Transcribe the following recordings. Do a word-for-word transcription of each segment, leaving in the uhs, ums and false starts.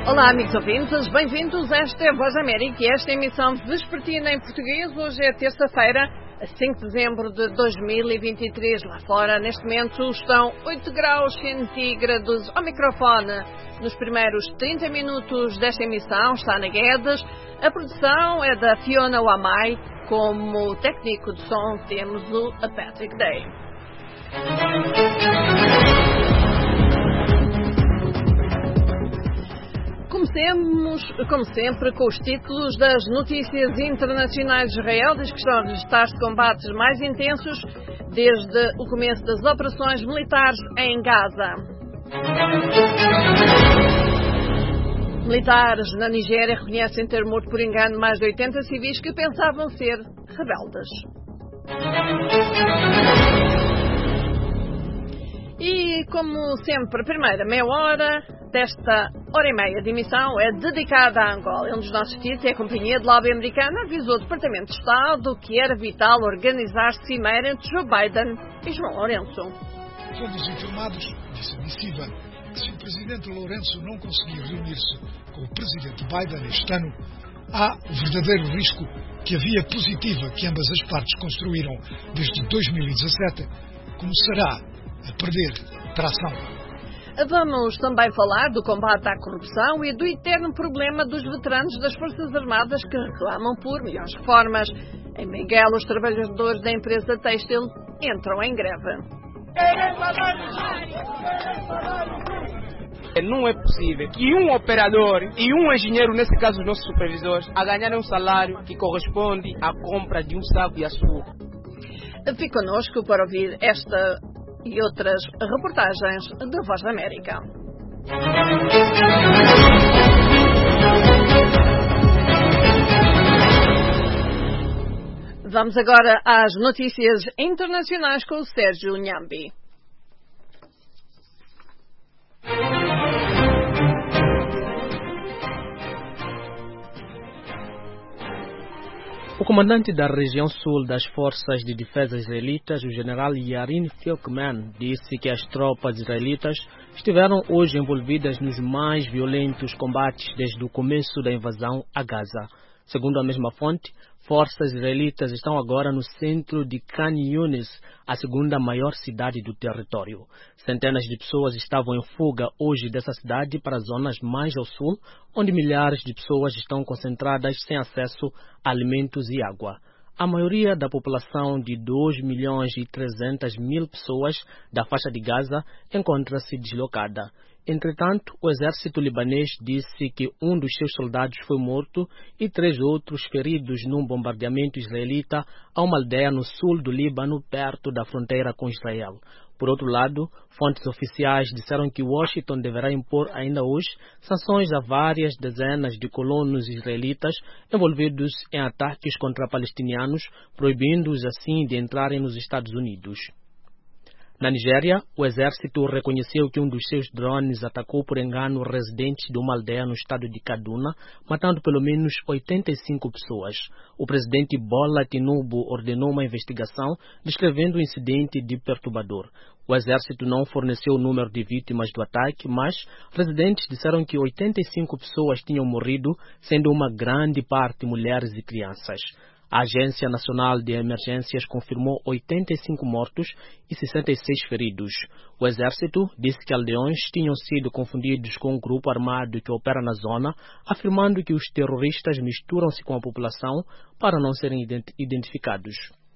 Olá, amigos ouvintes, bem-vindos a esta é a Voz da América e esta emissão vespertina em português. Hoje é terça-feira, a cinco de dezembro de dois mil e vinte e três. Lá fora, neste momento, estão oito graus centígrados. Ao microfone, nos primeiros trinta minutos desta emissão, está na Guedes. A produção é da Fiona Wamai. Como técnico de som, temos o Patrick Day. Comecemos, como sempre, com os títulos das notícias internacionais. Israel diz que estão a registrar-se combates mais intensos desde o começo das operações militares em Gaza. Militares na Nigéria reconhecem ter morto por engano mais de oitenta civis que pensavam ser rebeldes. E, como sempre, a primeira meia hora desta hora e meia de emissão é dedicada à Angola. Um dos nossos títulos é a Companhia de Lobby Americana avisou o Departamento de Estado que era vital organizar cimeira entre Joe Biden e João Lourenço. Fomos informados, disse a missiva, que se o Presidente Lourenço não conseguir reunir-se com o Presidente Biden este ano, há o verdadeiro risco que a via positiva que ambas as partes construíram desde dois mil e dezassete começará a perder tração. Vamos também falar do combate à corrupção e do eterno problema dos veteranos das Forças Armadas que reclamam por melhores reformas. Em Benguela, os trabalhadores da empresa têxtil entram em greve. Não é possível que um operador e um engenheiro, nesse caso os nossos supervisores, a ganharem um salário que corresponde à compra de um saco de açúcar. Fique connosco para ouvir esta e outras reportagens da Voz da América. Vamos agora às notícias internacionais com o Sérgio Nhambi. O comandante da região sul das Forças de Defesa israelitas, o general Yarin Filkman, disse que as tropas israelitas estiveram hoje envolvidas nos mais violentos combates desde o começo da invasão a Gaza. Segundo a mesma fonte, forças israelitas estão agora no centro de Khan Yunis, a segunda maior cidade do território. Centenas de pessoas estavam em fuga hoje dessa cidade para zonas mais ao sul, onde milhares de pessoas estão concentradas sem acesso a alimentos e água. A maioria da população de dois milhões e trezentas mil pessoas da faixa de Gaza encontra-se deslocada. Entretanto, o exército libanês disse que um dos seus soldados foi morto e três outros feridos num bombardeamento israelita a uma aldeia no sul do Líbano, perto da fronteira com Israel. Por outro lado, fontes oficiais disseram que Washington deverá impor ainda hoje sanções a várias dezenas de colonos israelitas envolvidos em ataques contra palestinianos, proibindo-os assim de entrarem nos Estados Unidos. Na Nigéria, o exército reconheceu que um dos seus drones atacou por engano residentes de uma aldeia no estado de Kaduna, matando pelo menos oitenta e cinco pessoas. O presidente Bola Tinubu ordenou uma investigação, descrevendo o incidente de perturbador. O exército não forneceu o número de vítimas do ataque, mas residentes disseram que oitenta e cinco pessoas tinham morrido, sendo uma grande parte mulheres e crianças. A Agência Nacional de Emergências confirmou oitenta e cinco mortos e sessenta e seis feridos. O exército disse que aldeões tinham sido confundidos com um grupo armado que opera na zona, afirmando que os terroristas misturam-se com a população para não serem ident- identificados.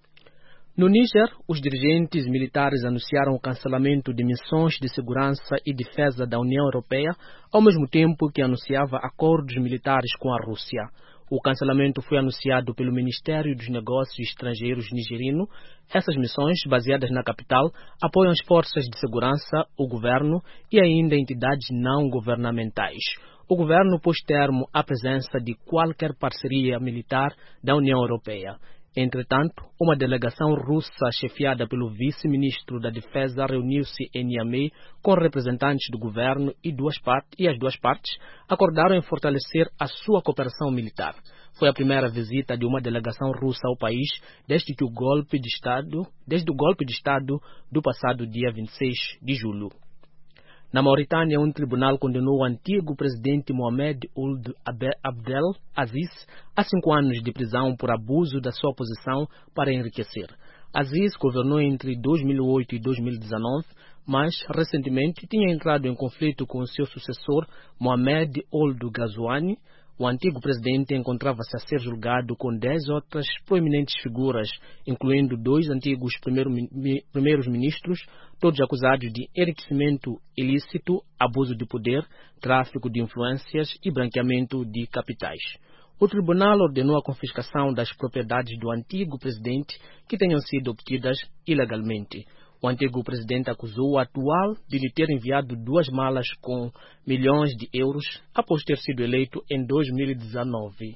No Níger, os dirigentes militares anunciaram o cancelamento de missões de segurança e defesa da União Europeia, ao mesmo tempo que anunciava acordos militares com a Rússia. O cancelamento foi anunciado pelo Ministério dos Negócios Estrangeiros nigeriano. Essas missões, baseadas na capital, apoiam as forças de segurança, o governo e ainda entidades não governamentais. O governo pôs termo à presença de qualquer parceria militar da União Europeia. Entretanto, uma delegação russa chefiada pelo vice-ministro da Defesa reuniu-se em Niamey com representantes do governo e, duas partes, e as duas partes acordaram em fortalecer a sua cooperação militar. Foi a primeira visita de uma delegação russa ao país desde que o golpe de Estado, desde o golpe de Estado do passado dia vinte e seis de julho. Na Mauritânia, um tribunal condenou o antigo presidente Mohamed Ould Abdel Aziz a cinco anos de prisão por abuso da sua posição para enriquecer. Aziz governou entre dois mil e oito e dois mil e dezenove, mas recentemente tinha entrado em conflito com seu sucessor Mohamed Ould Ghazouani. O antigo presidente encontrava-se a ser julgado com dez outras proeminentes figuras, incluindo dois antigos primeiros ministros, todos acusados de enriquecimento ilícito, abuso de poder, tráfico de influências e branqueamento de capitais. O tribunal ordenou a confiscação das propriedades do antigo presidente que tenham sido obtidas ilegalmente. O antigo presidente acusou o atual de lhe ter enviado duas malas com milhões de euros após ter sido eleito em dois mil e dezenove.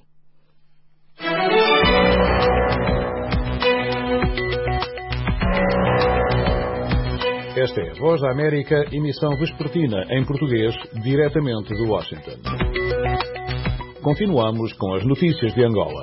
Esta é a Voz da América, emissão vespertina em português, diretamente de Washington. Continuamos com as notícias de Angola.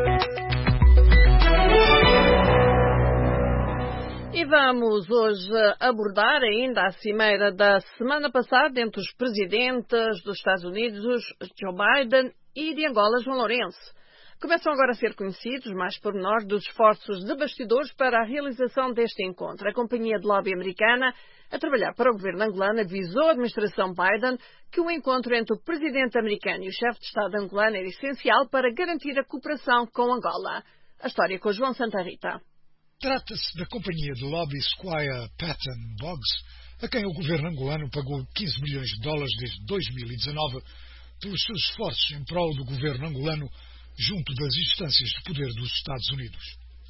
E vamos hoje abordar ainda a cimeira da semana passada entre os presidentes dos Estados Unidos, Joe Biden, e de Angola, João Lourenço. Começam agora a ser conhecidos mais pormenores dos esforços de bastidores para a realização deste encontro. A companhia de lobby americana a trabalhar para o governo angolano avisou a administração Biden que o encontro entre o presidente americano e o chefe de Estado angolano era essencial para garantir a cooperação com Angola. A história com João Santa Rita. Trata-se da companhia de lobby Squire Patton Boggs, a quem o governo angolano pagou quinze milhões de dólares desde dois mil e dezanove pelos seus esforços em prol do governo angolano junto das instâncias de poder dos Estados Unidos.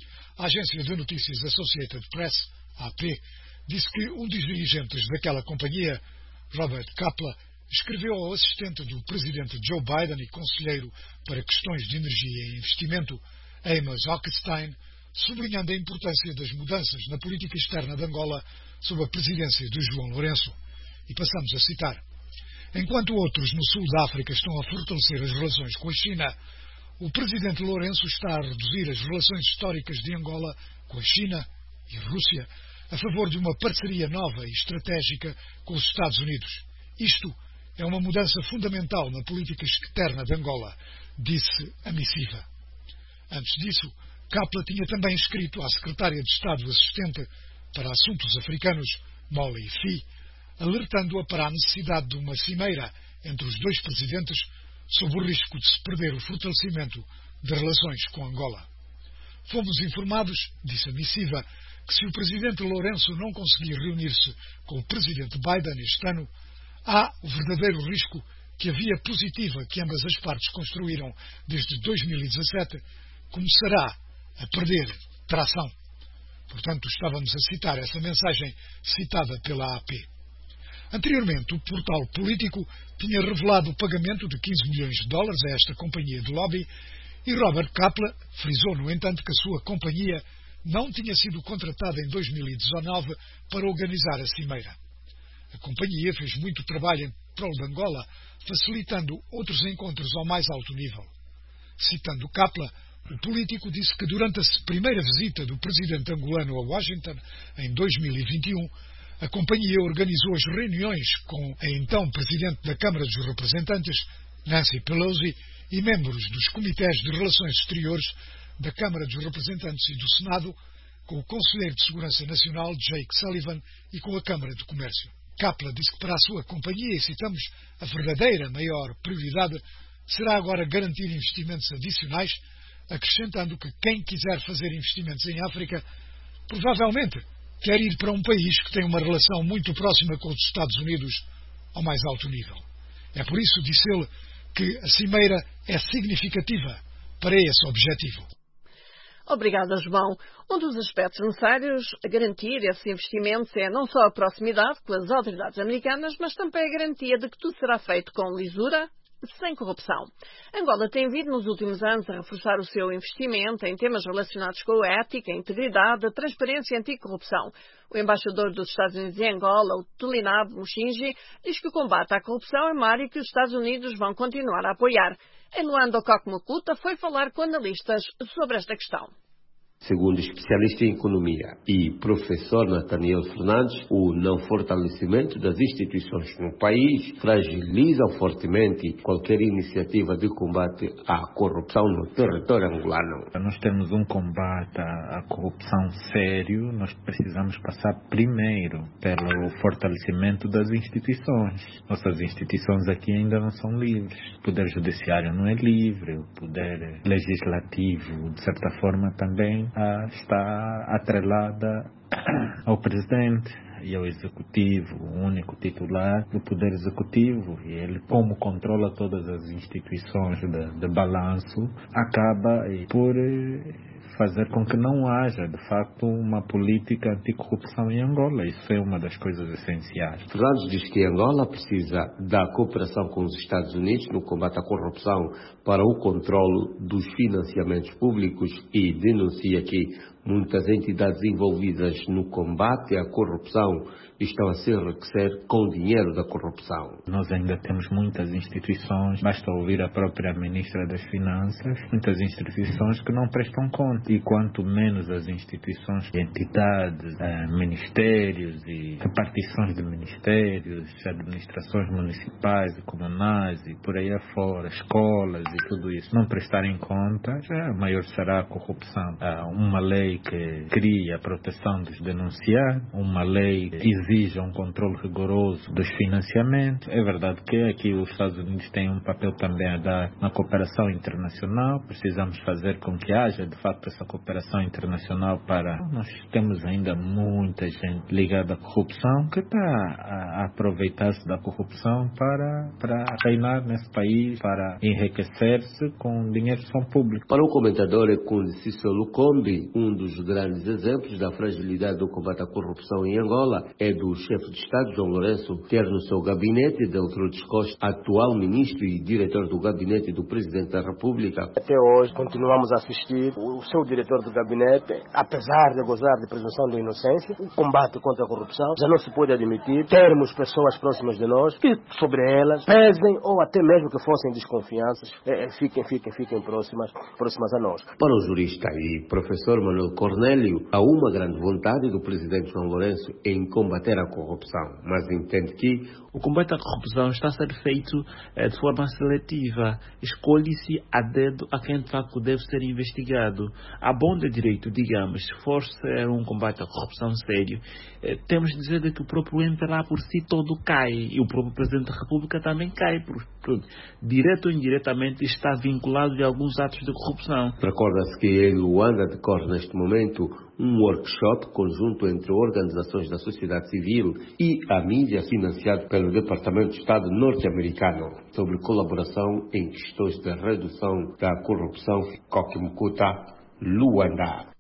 A agência de notícias Associated Press, A P, disse que um dos dirigentes daquela companhia, Robert Kaplan, escreveu ao assistente do presidente Joe Biden e conselheiro para questões de energia e investimento, Amos Hochstein, sublinhando a importância das mudanças na política externa de Angola sob a presidência de João Lourenço. E passamos a citar: enquanto outros no sul da África estão a fortalecer as relações com a China, o presidente Lourenço está a reduzir as relações históricas de Angola com a China e a Rússia a favor de uma parceria nova e estratégica com os Estados Unidos. Isto é uma mudança fundamental na política externa de Angola, disse a missiva. Antes disso, Kaplan tinha também escrito à secretária de Estado assistente para assuntos africanos, Molly Fee, alertando-a para a necessidade de uma cimeira entre os dois presidentes sob o risco de se perder o fortalecimento de relações com Angola. Fomos informados, disse a missiva, que se o presidente Lourenço não conseguir reunir-se com o presidente Biden este ano, há o verdadeiro risco que a via positiva que ambas as partes construíram desde dois mil e dezassete começará a perder tração. Portanto, estávamos a citar essa mensagem citada pela A P. Anteriormente, o portal político tinha revelado o pagamento de quinze milhões de dólares a esta companhia de lobby e Robert Kaplan frisou, no entanto, que a sua companhia não tinha sido contratada em dois mil e dezanove para organizar a cimeira. A companhia fez muito trabalho em prol de Angola, facilitando outros encontros ao mais alto nível. Citando Kaplan, o político disse que durante a primeira visita do presidente angolano a Washington, em dois mil e vinte e um, a companhia organizou as reuniões com a então presidente da Câmara dos Representantes, Nancy Pelosi, e membros dos comitês de relações exteriores da Câmara dos Representantes e do Senado, com o conselheiro de Segurança Nacional, Jake Sullivan, e com a Câmara de Comércio. Kaplan disse que para a sua companhia, e citamos, a verdadeira maior prioridade será agora garantir investimentos adicionais, acrescentando que quem quiser fazer investimentos em África provavelmente quer ir para um país que tem uma relação muito próxima com os Estados Unidos ao mais alto nível. É por isso, disse ele, que a cimeira é significativa para esse objetivo. Obrigada, João. Um dos aspectos necessários a garantir esses investimentos é não só a proximidade com as autoridades americanas, mas também a garantia de que tudo será feito com lisura, sem corrupção. Angola tem vindo nos últimos anos a reforçar o seu investimento em temas relacionados com a ética, a integridade, a transparência e a anticorrupção. O embaixador dos Estados Unidos em Angola, o Tulinab Mushinji, diz que o combate à corrupção é uma área que os Estados Unidos vão continuar a apoiar. Em Luanda, Ocoque Mukuta foi falar com analistas sobre esta questão. Segundo o especialista em economia e professor Nathaniel Fernandes, o não fortalecimento das instituições no país fragiliza fortemente qualquer iniciativa de combate à corrupção no território angolano. Nós temos um combate à corrupção sério, nós precisamos passar primeiro pelo fortalecimento das instituições. Nossas instituições aqui ainda não são livres. O poder judiciário não é livre, o poder legislativo, de certa forma, também ah, está atrelada ao presidente e ao executivo, o único titular do poder executivo, e ele, como controla todas as instituições de, de balanço, acaba por fazer com que não haja, de facto, uma política anticorrupção em Angola. Isso é uma das coisas essenciais. Fernandes diz que Angola precisa da cooperação com os Estados Unidos no combate à corrupção para o controle dos financiamentos públicos e denuncia que muitas entidades envolvidas no combate à corrupção estão a se enriquecer com o dinheiro da corrupção. Nós ainda temos muitas instituições, basta ouvir a própria Ministra das Finanças, muitas instituições que não prestam conta. E quanto menos as instituições, entidades, eh, ministérios e repartições de ministérios, administrações municipais e comunais e por aí afora, escolas e tudo isso, não prestarem conta, já maior será a corrupção. Há uma lei que cria a proteção dos denunciados, uma lei que exige um controle rigoroso dos financiamentos. É verdade que aqui os Estados Unidos têm um papel também a dar na cooperação internacional. Precisamos fazer com que haja, de facto, essa cooperação internacional para... Nós temos ainda muita gente ligada à corrupção que está a aproveitar-se da corrupção para, para reinar nesse país, para enriquecer-se com dinheiro de som público. Para o comentador Ecundiciso Lukombi, um dos grandes exemplos da fragilidade do combate à corrupção em Angola é do chefe de Estado, João Lourenço, ter no seu gabinete Deltrudes Costa, atual ministro e diretor do gabinete do Presidente da República. Até hoje continuamos a assistir o seu diretor do gabinete, apesar de gozar de presunção de inocência, o combate contra a corrupção já não se pode admitir termos pessoas próximas de nós que sobre elas pesem ou até mesmo que fossem desconfianças, é, fiquem, fiquem, fiquem próximas, próximas a nós. Para o jurista e professor Manuel Cornélio, há uma grande vontade do Presidente João Lourenço em combater a corrupção, mas entende que o combate à corrupção está a ser feito eh, de forma seletiva. Escolhe-se a dedo a quem de facto deve ser investigado. A bom de direito, digamos, se for ser um combate à corrupção sério, eh, temos de dizer de que o próprio ente lá por si todo cai, e o próprio Presidente da República também cai, porque, porque direto ou indiretamente está vinculado de alguns atos de corrupção. Recorda-se que em Luanda decorre neste momento um workshop conjunto entre organizações da sociedade civil e a mídia, financiado pelo Departamento de Estado norte-americano, sobre colaboração em questões de redução da corrupção. Coque Mukuta, Luanda.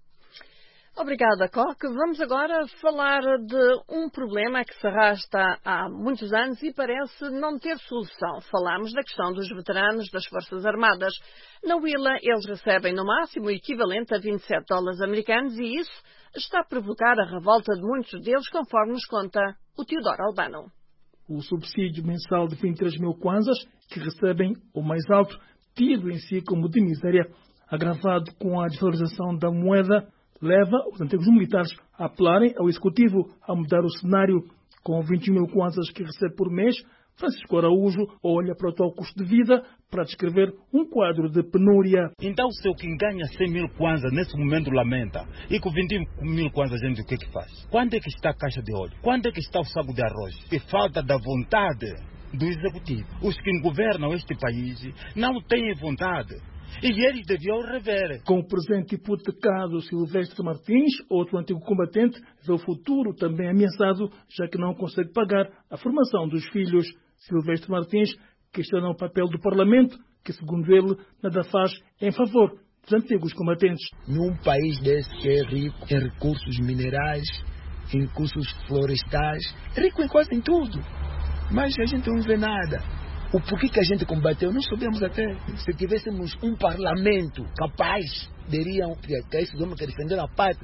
Obrigada, Coque. Vamos agora falar de um problema que se arrasta há muitos anos e parece não ter solução. Falamos da questão dos veteranos das Forças Armadas. Na Willa, eles recebem no máximo o equivalente a vinte e sete dólares americanos e isso está a provocar a revolta de muitos deles, conforme nos conta o Teodoro Albano. O subsídio mensal de vinte e três mil kwanzas, que recebem o mais alto, tido em si como de miséria, agravado com a desvalorização da moeda, leva os antigos militares a apelarem ao Executivo a mudar o cenário. Com vinte e um mil kwanzas que recebe por mês, Francisco Araújo olha para o atual custo de vida para descrever um quadro de penúria. Então, se o que ganha cem mil kwanzas nesse momento lamenta, e com vinte mil kwanzas a gente o que que faz? Quando é que está a caixa de óleo? Quando é que está o saco de arroz? E falta da vontade do Executivo. Os que governam este país não têm vontade. E eles deviam rever. Com o presente hipotecado, Silvestre Martins, outro antigo combatente, vê o futuro também ameaçado, já que não consegue pagar a formação dos filhos. Silvestre Martins questiona o papel do Parlamento, que, segundo ele, nada faz em favor dos antigos combatentes. Num país desse que é rico em recursos minerais, em recursos florestais, rico em quase em tudo, mas a gente não vê nada. O porquê que a gente combateu, não sabemos até. Se tivéssemos um parlamento capaz, diriam que esses homens que defenderam a pátria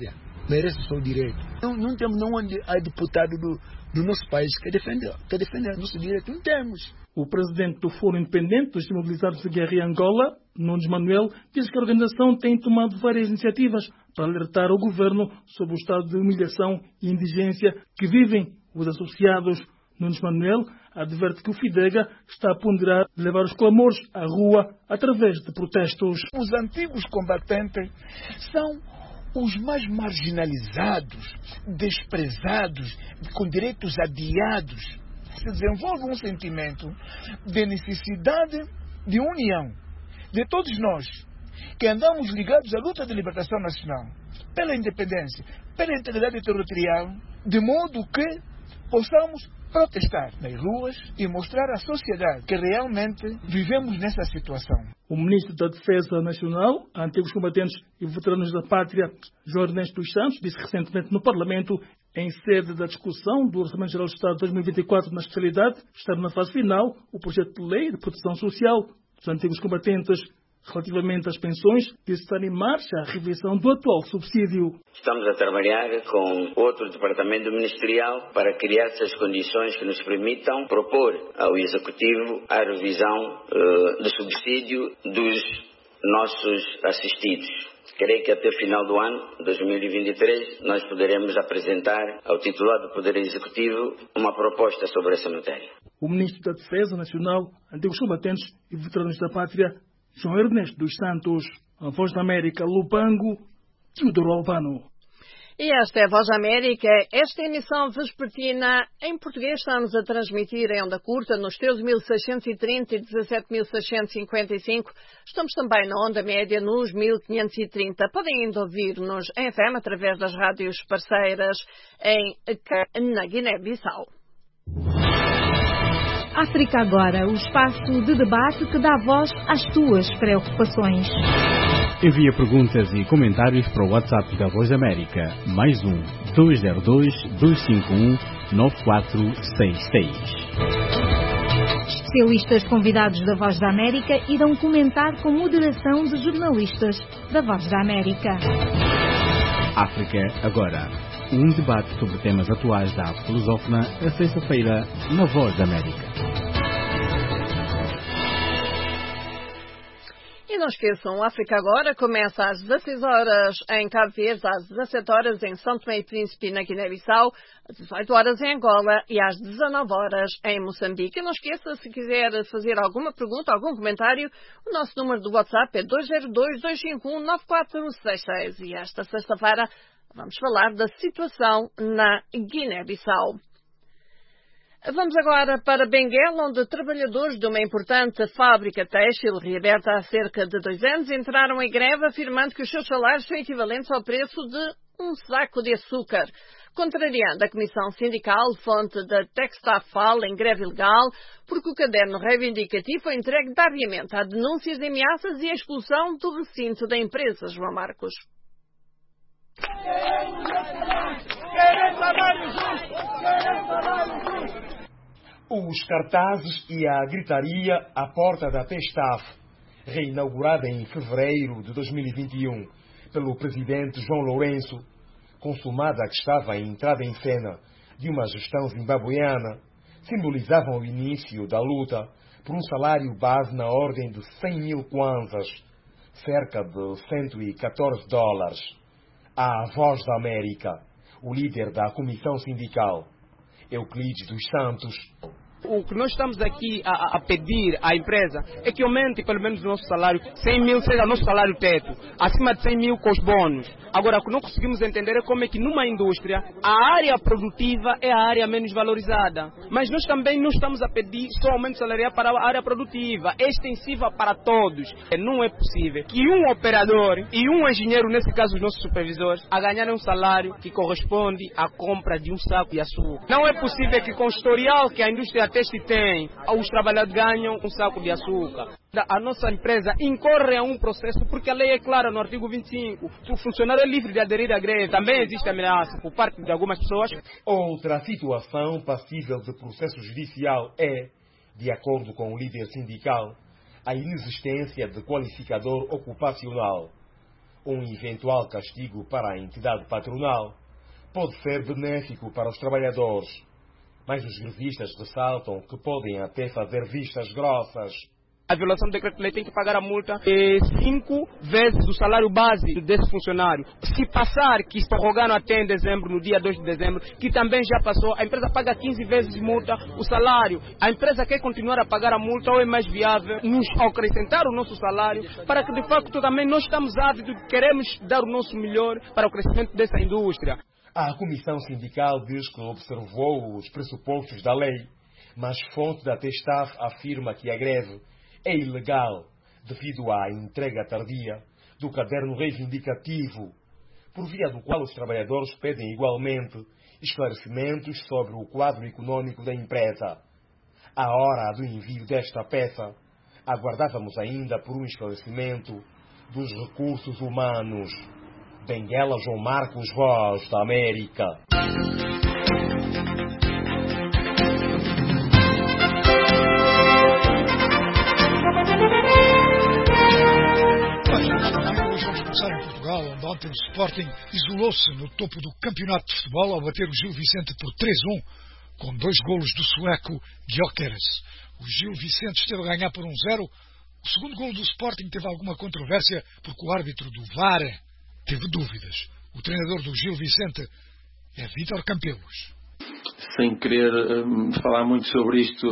merece o seu direito. Não, não temos não há deputado do, do nosso país que defende, que defende o nosso direito. Não temos. O presidente do Fórum Independente dos Desmobilizados de Guerra em Angola, Nunes Manuel, diz que a organização tem tomado várias iniciativas para alertar o governo sobre o estado de humilhação e indigência que vivem os associados. Nunes Manuel adverte que o FIDEGA está a ponderar levar os clamores à rua através de protestos. Os antigos combatentes são os mais marginalizados, desprezados, com direitos adiados. Se desenvolve um sentimento de necessidade de união de todos nós que andamos ligados à luta de libertação nacional, pela independência, pela integridade territorial, de modo que possamos protestar nas ruas e mostrar à sociedade que realmente vivemos nessa situação. O ministro da Defesa Nacional, antigos combatentes e veteranos da pátria, João Ernesto dos Santos, disse recentemente no Parlamento, em sede da discussão do Orçamento Geral do Estado de dois mil e vinte e quatro na especialidade, está na fase final o projeto de lei de proteção social dos antigos combatentes. Relativamente às pensões, disse estar em marcha a revisão do atual subsídio. Estamos a trabalhar com outro departamento ministerial para criar essas condições que nos permitam propor ao Executivo a revisão uh, do subsídio dos nossos assistidos. Creio que até o final do ano, dois mil e vinte e três, nós poderemos apresentar ao titular do Poder Executivo uma proposta sobre essa matéria. O ministro da Defesa Nacional, antigos combatentes e veteranos da pátria, João Ernesto dos Santos, a Voz da América, Lubango, Teodoro Albano. E esta é a Voz da América. Esta emissão vespertina em português estamos a transmitir em onda curta nos treze mil seiscentos e trinta e dezassete mil seiscentos e cinquenta e cinco. Estamos também na onda média nos mil quinhentos e trinta. Podem ainda ouvir-nos em F M através das rádios parceiras em, na Guiné-Bissau. África Agora, o espaço de debate que dá voz às tuas preocupações. Envia perguntas e comentários para o WhatsApp da Voz da América, mais um dois zero dois, dois cinco um, nove quatro seis seis. Especialistas convidados da Voz da América irão comentar com moderação de jornalistas da Voz da América. África Agora, um debate sobre temas atuais da arte lusófona, a sexta-feira, na Voz da América. E não esqueçam, o África Agora começa às dezasseis horas em Cabo Verde, às dezassete horas em São Tomé e Príncipe, na Guiné-Bissau, às dezoito horas em Angola e às dezanove horas em Moçambique. E não esqueça, se quiser fazer alguma pergunta, algum comentário, o nosso número do WhatsApp é dois zero dois, dois cinco um, nove quatro seis seis. E esta sexta-feira vamos falar da situação na Guiné-Bissau. Vamos agora para Benguela, onde trabalhadores de uma importante fábrica têxtil, reaberta há cerca de dois anos, entraram em greve afirmando que os seus salários são equivalentes ao preço de um saco de açúcar. Contrariando a Comissão Sindical, fonte da Textafal, em greve ilegal, porque o caderno reivindicativo foi entregue diariamente a denúncias de ameaças e a expulsão do recinto da empresa. João Marcos. Queremos salário justo! Queremos salário justo! Os cartazes e a gritaria à porta da Textaf, reinaugurada em fevereiro de dois mil e vinte e um pelo presidente João Lourenço, consumada que estava a entrada em cena de uma gestão zimbabueana, simbolizavam o início da luta por um salário base na ordem de cem mil kwanzas, cerca de cento e catorze dólares. À Voz da América, o líder da Comissão Sindical, Euclides dos Santos. O que nós estamos aqui a, a pedir à empresa é que aumente pelo menos o nosso salário, cem mil seja nosso salário teto, acima de cem mil com os bônus. Agora, o que não conseguimos entender é como é que numa indústria a área produtiva é a área menos valorizada. Mas nós também não estamos a pedir só aumento salarial para a área produtiva, é extensiva para todos. Não é possível que um operador e um engenheiro, nesse caso os nossos supervisores, a ganharem um salário que corresponde à compra de um saco de açúcar. Não é possível que com o historial que a indústria teste tem, os trabalhadores ganham um saco de açúcar. A nossa empresa incorre a um processo porque a lei é clara no artigo vinte e cinco. O funcionário é livre de aderir à greve. Também existe ameaça por parte de algumas pessoas. Outra situação passível de processo judicial é, de acordo com o líder sindical, a inexistência de qualificador ocupacional. Um eventual castigo para a entidade patronal pode ser benéfico para os trabalhadores, mas os grevistas ressaltam que podem até fazer vistas grossas. A violação do decreto-lei tem que pagar a multa de cinco vezes o salário base desse funcionário. Se passar, que prorrogaram até em dezembro, no dia dois de dezembro, que também já passou, a empresa paga quinze vezes de multa o salário. A empresa quer continuar a pagar a multa ou é mais viável nos acrescentar o nosso salário para que, de facto, também nós estamos ávidos, queremos dar o nosso melhor para o crescimento dessa indústria. A Comissão Sindical diz que observou os pressupostos da lei, mas fonte da Testaf afirma que a greve é ilegal devido à entrega tardia do caderno reivindicativo, por via do qual os trabalhadores pedem igualmente esclarecimentos sobre o quadro econômico da empresa. À hora do envio desta peça, aguardávamos ainda por um esclarecimento dos recursos humanos. Benguela João Marcos, Voz da América. Em Portugal, onde ontem o Sporting isolou-se no topo do campeonato de futebol ao bater o Gil Vicente por três a um, com dois golos do sueco Gyökeres. O Gil Vicente esteve a ganhar por um zero. O segundo golo do Sporting teve alguma controvérsia porque o árbitro do V A R teve dúvidas. O treinador do Gil Vicente é Vítor Campelos. Sem querer um, falar muito sobre isto,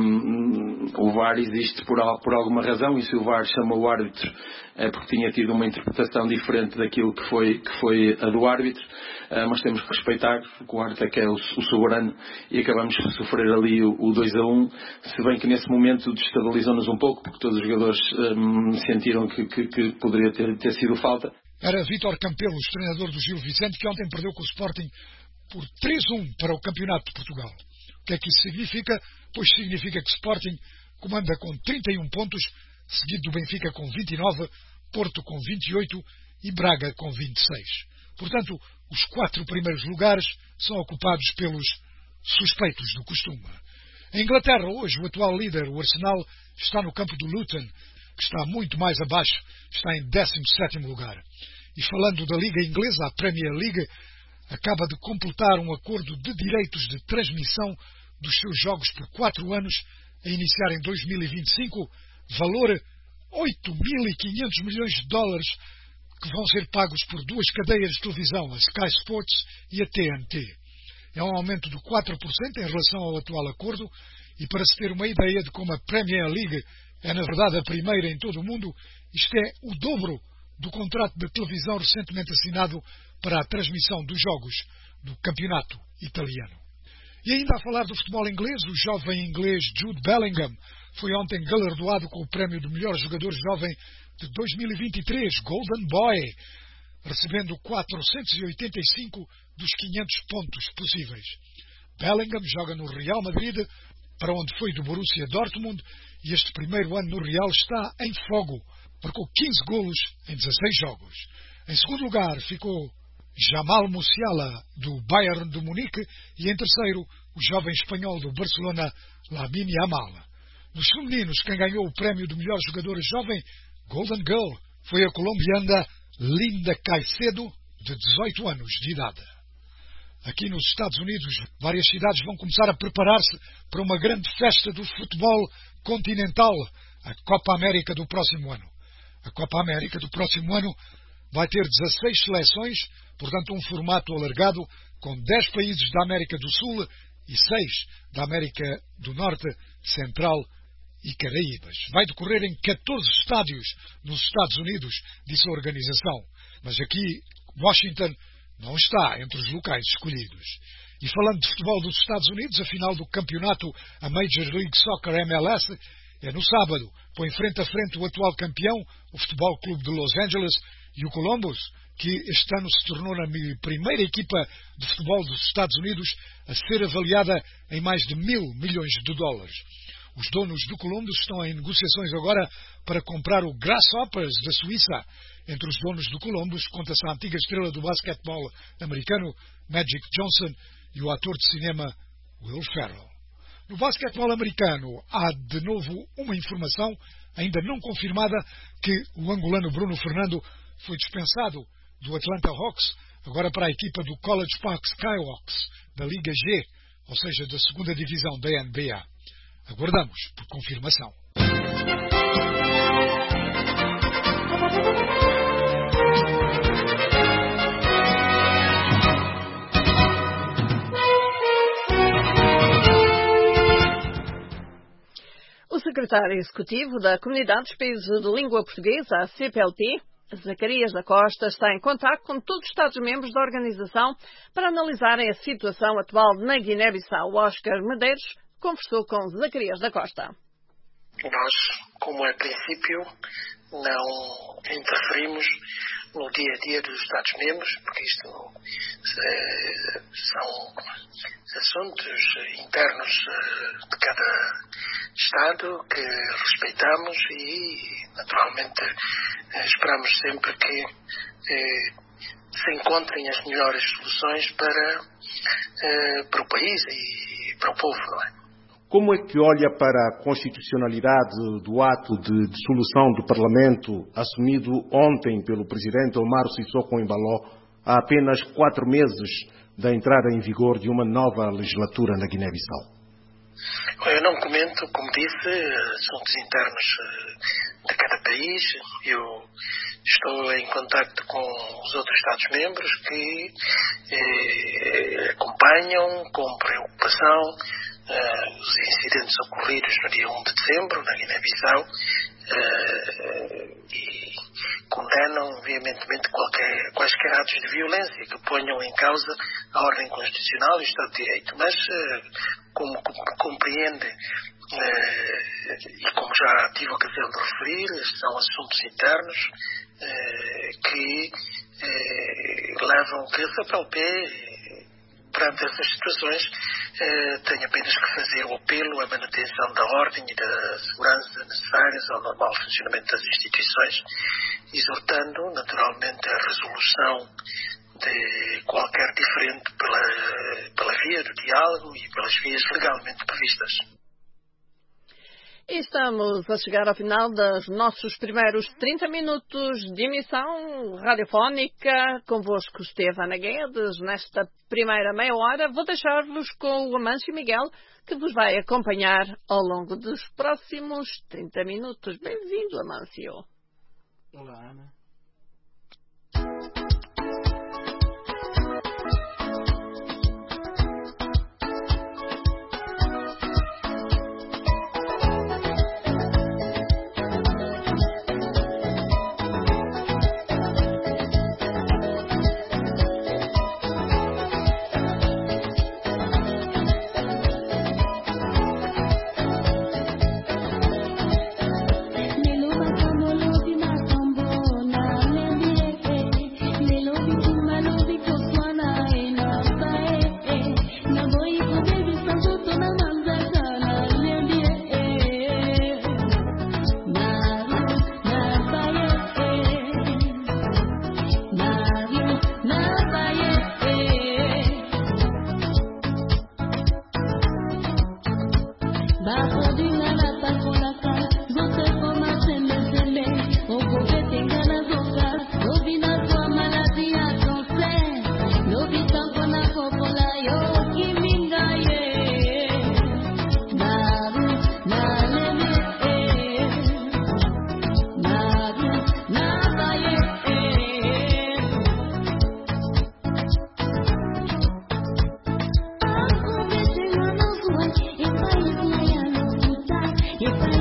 um, o V A R existe por, por alguma razão, e se o V A R chama o árbitro é porque tinha tido uma interpretação diferente daquilo que foi, que foi a do árbitro, uh, mas temos que respeitar, porque o árbitro é que é o, o soberano, e acabamos de sofrer ali o, o dois a um, se bem que nesse momento destabilizou-nos um pouco, porque todos os jogadores um, sentiram que, que, que poderia ter, ter sido falta. Era Vítor Campelos, treinador do Gil Vicente, que ontem perdeu com o Sporting por três a um para o Campeonato de Portugal. O que é que isso significa? Pois significa que Sporting comanda com trinta e um pontos, seguido do Benfica com vinte e nove, Porto com vinte e oito e Braga com vinte e seis. Portanto, os quatro primeiros lugares são ocupados pelos suspeitos do costume. Em Inglaterra, hoje, o atual líder, o Arsenal, está no campo do Luton, que está muito mais abaixo, está em décimo sétimo lugar. E falando da Liga Inglesa, a Premier League acaba de completar um acordo de direitos de transmissão dos seus jogos por quatro anos, a iniciar em dois mil e vinte e cinco, valor oito mil e quinhentos milhões de dólares, que vão ser pagos por duas cadeias de televisão, a Sky Sports e a T N T. É um aumento de quatro por cento em relação ao atual acordo, e para se ter uma ideia de como a Premier League é na verdade a primeira em todo o mundo, isto é o dobro do contrato de televisão recentemente assinado para a transmissão dos jogos do campeonato italiano. E ainda a falar do futebol inglês, o jovem inglês Jude Bellingham foi ontem galardoado com o prémio do melhor jogador jovem de dois mil e vinte e três, Golden Boy, recebendo quatrocentos e oitenta e cinco dos quinhentos pontos possíveis. Bellingham joga no Real Madrid, para onde foi do Borussia Dortmund, e este primeiro ano no Real está em fogo. Marcou quinze golos em dezasseis jogos. Em segundo lugar ficou Jamal Musiala, do Bayern de Munique, e em terceiro, o jovem espanhol do Barcelona, Lamine Yamal. Nos femininos, quem ganhou o prémio do melhor jogador jovem, Golden Girl, foi a colombiana Linda Caicedo, de dezoito anos de idade. Aqui nos Estados Unidos, várias cidades vão começar a preparar-se para uma grande festa do futebol continental, a Copa América do próximo ano. A Copa América do próximo ano vai ter dezasseis seleções, portanto um formato alargado, com dez países da América do Sul e seis da América do Norte, Central e Caraíbas. Vai decorrer em catorze estádios nos Estados Unidos, disse a organização. Mas aqui, Washington não está entre os locais escolhidos. E falando de futebol dos Estados Unidos, a final do campeonato, a Major League Soccer M L S, é no sábado. Põe frente a frente o atual campeão, o Futebol Clube de Los Angeles, e o Columbus, que este ano se tornou a primeira equipa de futebol dos Estados Unidos a ser avaliada em mais de mil milhões de dólares. Os donos do Columbus estão em negociações agora para comprar o Grasshoppers da Suíça. Entre os donos do Columbus conta-se a antiga estrela do basquetebol americano, Magic Johnson, e o ator de cinema Will Ferrell. No basquetebol americano, há de novo uma informação, ainda não confirmada, que o angolano Bruno Fernando foi dispensado do Atlanta Hawks, agora para a equipa do College Park Skyhawks, da Liga G, ou seja, da segunda divisão da N B A. Aguardamos por confirmação. O secretário executivo da Comunidade dos Países de Língua Portuguesa, a C P L P, Zacarias da Costa, está em contato com todos os Estados-membros da organização para analisarem a situação atual na Guiné-Bissau. Oscar Medeiros conversou com Zacarias da Costa. Nós, como é princípio, não interferimos no dia-a-dia dos Estados-membros, porque isto é, são assuntos internos de cada Estado que respeitamos e, naturalmente, esperamos sempre que eh, se encontrem as melhores soluções para, eh, para o país e para o povo, não é? Como é que olha para a constitucionalidade do ato de dissolução do Parlamento assumido ontem pelo presidente Omar Sissoko Embaló há apenas quatro meses da entrada em vigor de uma nova legislatura na Guiné-Bissau? Eu não comento, como disse, assuntos internos de cada país. Eu estou em contacto com os outros Estados-membros que eh, acompanham com preocupação uh, os incidentes ocorridos no dia um de dezembro na Guiné-Bissau uh, e condenam veementemente qualquer, quaisquer atos de violência que ponham em causa a ordem constitucional e o Estado de Direito. Mas, uh, como compreende uh, e como já tive a ocasião de referir, são assuntos internos uh, que uh, levam que a C P L P, perante essas situações, uh, tem apenas que fazer o apelo à manutenção da ordem e da segurança necessárias ao normal funcionamento das instituições, exortando naturalmente a resolução de qualquer diferente pela, pela via do diálogo e pelas vias legalmente previstas. Estamos a chegar ao final dos nossos primeiros trinta minutos de emissão radiofónica. Convosco esteve Ana Guedes. Nesta primeira meia hora vou deixar-vos com o Amâncio Miguel, que vos vai acompanhar ao longo dos próximos trinta minutos. Bem-vindo, Amâncio. Olá, Ana. If I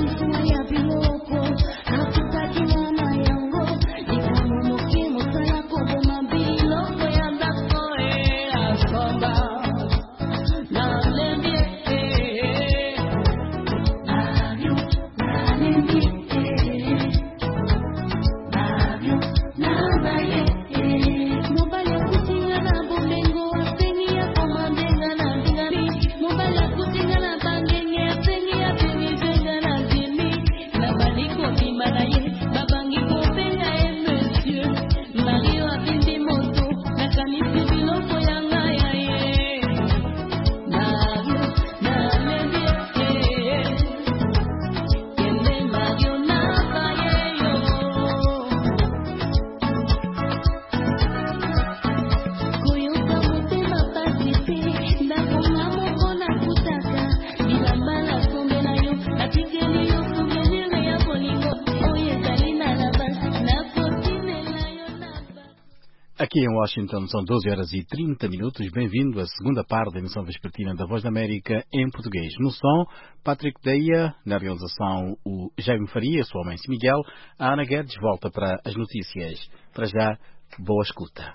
Aqui em Washington são doze horas e trinta minutos. Bem-vindo à segunda parte da emissão vespertina da Voz da América em português. No som, Patrick Deia. Na realização, o Jaime Faria, sua mãe Miguel. A Ana Guedes volta para as notícias. Para já, boa escuta.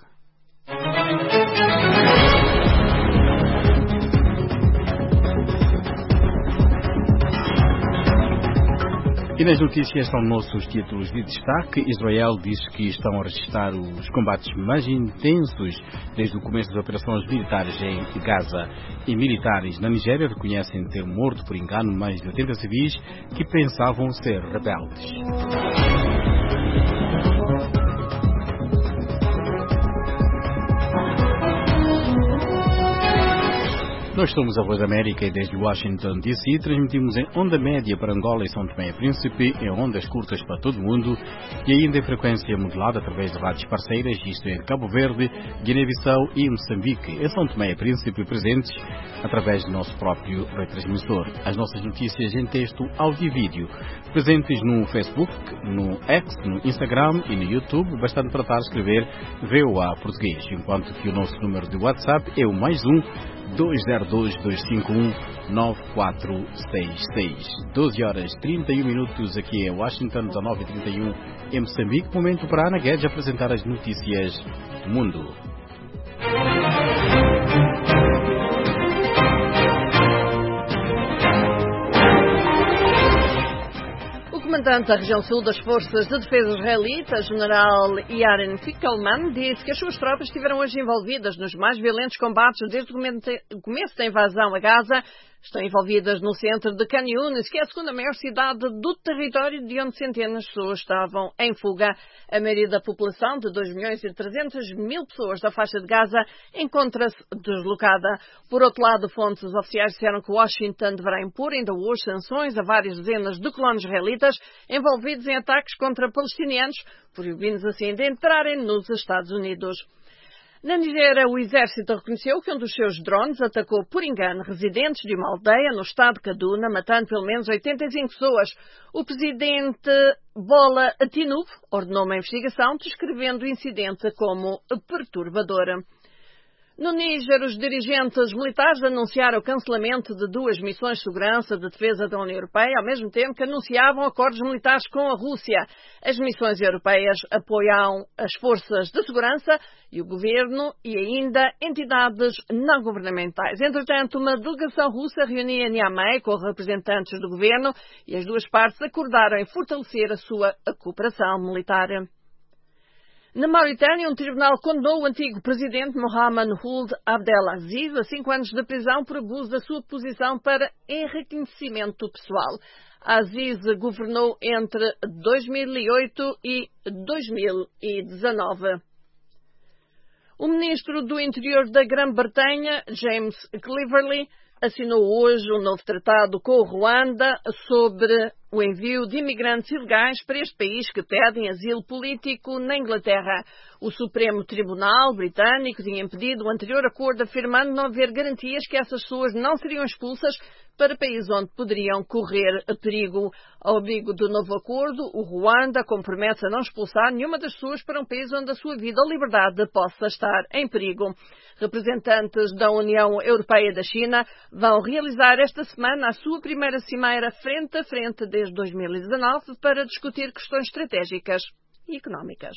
E nas notícias são nossos títulos de destaque. Israel diz que estão a registrar os combates mais intensos desde o começo das operações militares em Gaza. E militares na Nigéria reconhecem ter morto por engano mais de oitenta civis que pensavam ser rebeldes. Nós somos a Voz da América e desde Washington, D C transmitimos em onda média para Angola e São Tomé e Príncipe, em ondas curtas para todo o mundo e ainda em frequência modulada através de rádios parceiras, isto em Cabo Verde, Guiné-Bissau e Moçambique. Em São Tomé e Príncipe presentes através do nosso próprio retransmissor. As nossas notícias em texto, áudio e vídeo, presentes no Facebook, no X, no Instagram e no YouTube, bastante tratar de escrever V O A português, enquanto que o nosso número de WhatsApp é o mais um dois zero dois, dois cinco um, nove quatro seis seis. doze horas e trinta e um minutos aqui em Washington, dezenove e trinta e um em Moçambique. Momento para a Ana Guedes apresentar as notícias do mundo. O comandante da região sul das Forças de Defesa israelitas, general Yaron Fickelman, disse que as suas tropas estiveram hoje envolvidas nos mais violentos combates desde o começo da invasão a Gaza. Estão envolvidas no centro de Khan Yunis, que é a segunda maior cidade do território, de onde centenas de pessoas estavam em fuga. A maioria da população, de dois milhões e trezentos mil pessoas da faixa de Gaza, encontra-se deslocada. Por outro lado, fontes oficiais disseram que Washington deverá impor ainda hoje sanções a várias dezenas de colonos israelitas envolvidos em ataques contra palestinianos, proibindo assim de entrarem nos Estados Unidos. Na Nigéria, o exército reconheceu que um dos seus drones atacou por engano residentes de uma aldeia no estado de Kaduna, matando pelo menos oitenta e cinco pessoas. O presidente Bola Tinubu ordenou uma investigação, descrevendo o incidente como perturbador. No Níger, os dirigentes militares anunciaram o cancelamento de duas missões de segurança de defesa da União Europeia, ao mesmo tempo que anunciavam acordos militares com a Rússia. As missões europeias apoiam as forças de segurança e o governo e ainda entidades não governamentais. Entretanto, uma delegação russa reunia em Niamey com representantes do governo e as duas partes acordaram em fortalecer a sua cooperação militar. Na Mauritânia, um tribunal condenou o antigo presidente Mohamed Ould Abdelaziz a cinco anos de prisão por abuso da sua posição para enriquecimento pessoal. Aziz governou entre dois mil e oito e dois mil e dezanove. O ministro do Interior da Grã-Bretanha, James Cleverly, assinou hoje um novo tratado com o Ruanda sobre o envio de imigrantes ilegais para este país que pedem asilo político na Inglaterra. O Supremo Tribunal Britânico tinha impedido o anterior acordo, afirmando não haver garantias que essas pessoas não seriam expulsas para países onde poderiam correr perigo. Ao abrigo do novo acordo, o Ruanda compromete-se a não expulsar nenhuma das pessoas para um país onde a sua vida ou liberdade possa estar em perigo. Representantes da União Europeia e da China vão realizar esta semana a sua primeira cimeira frente a frente desde dois mil e dezanove para discutir questões estratégicas e económicas.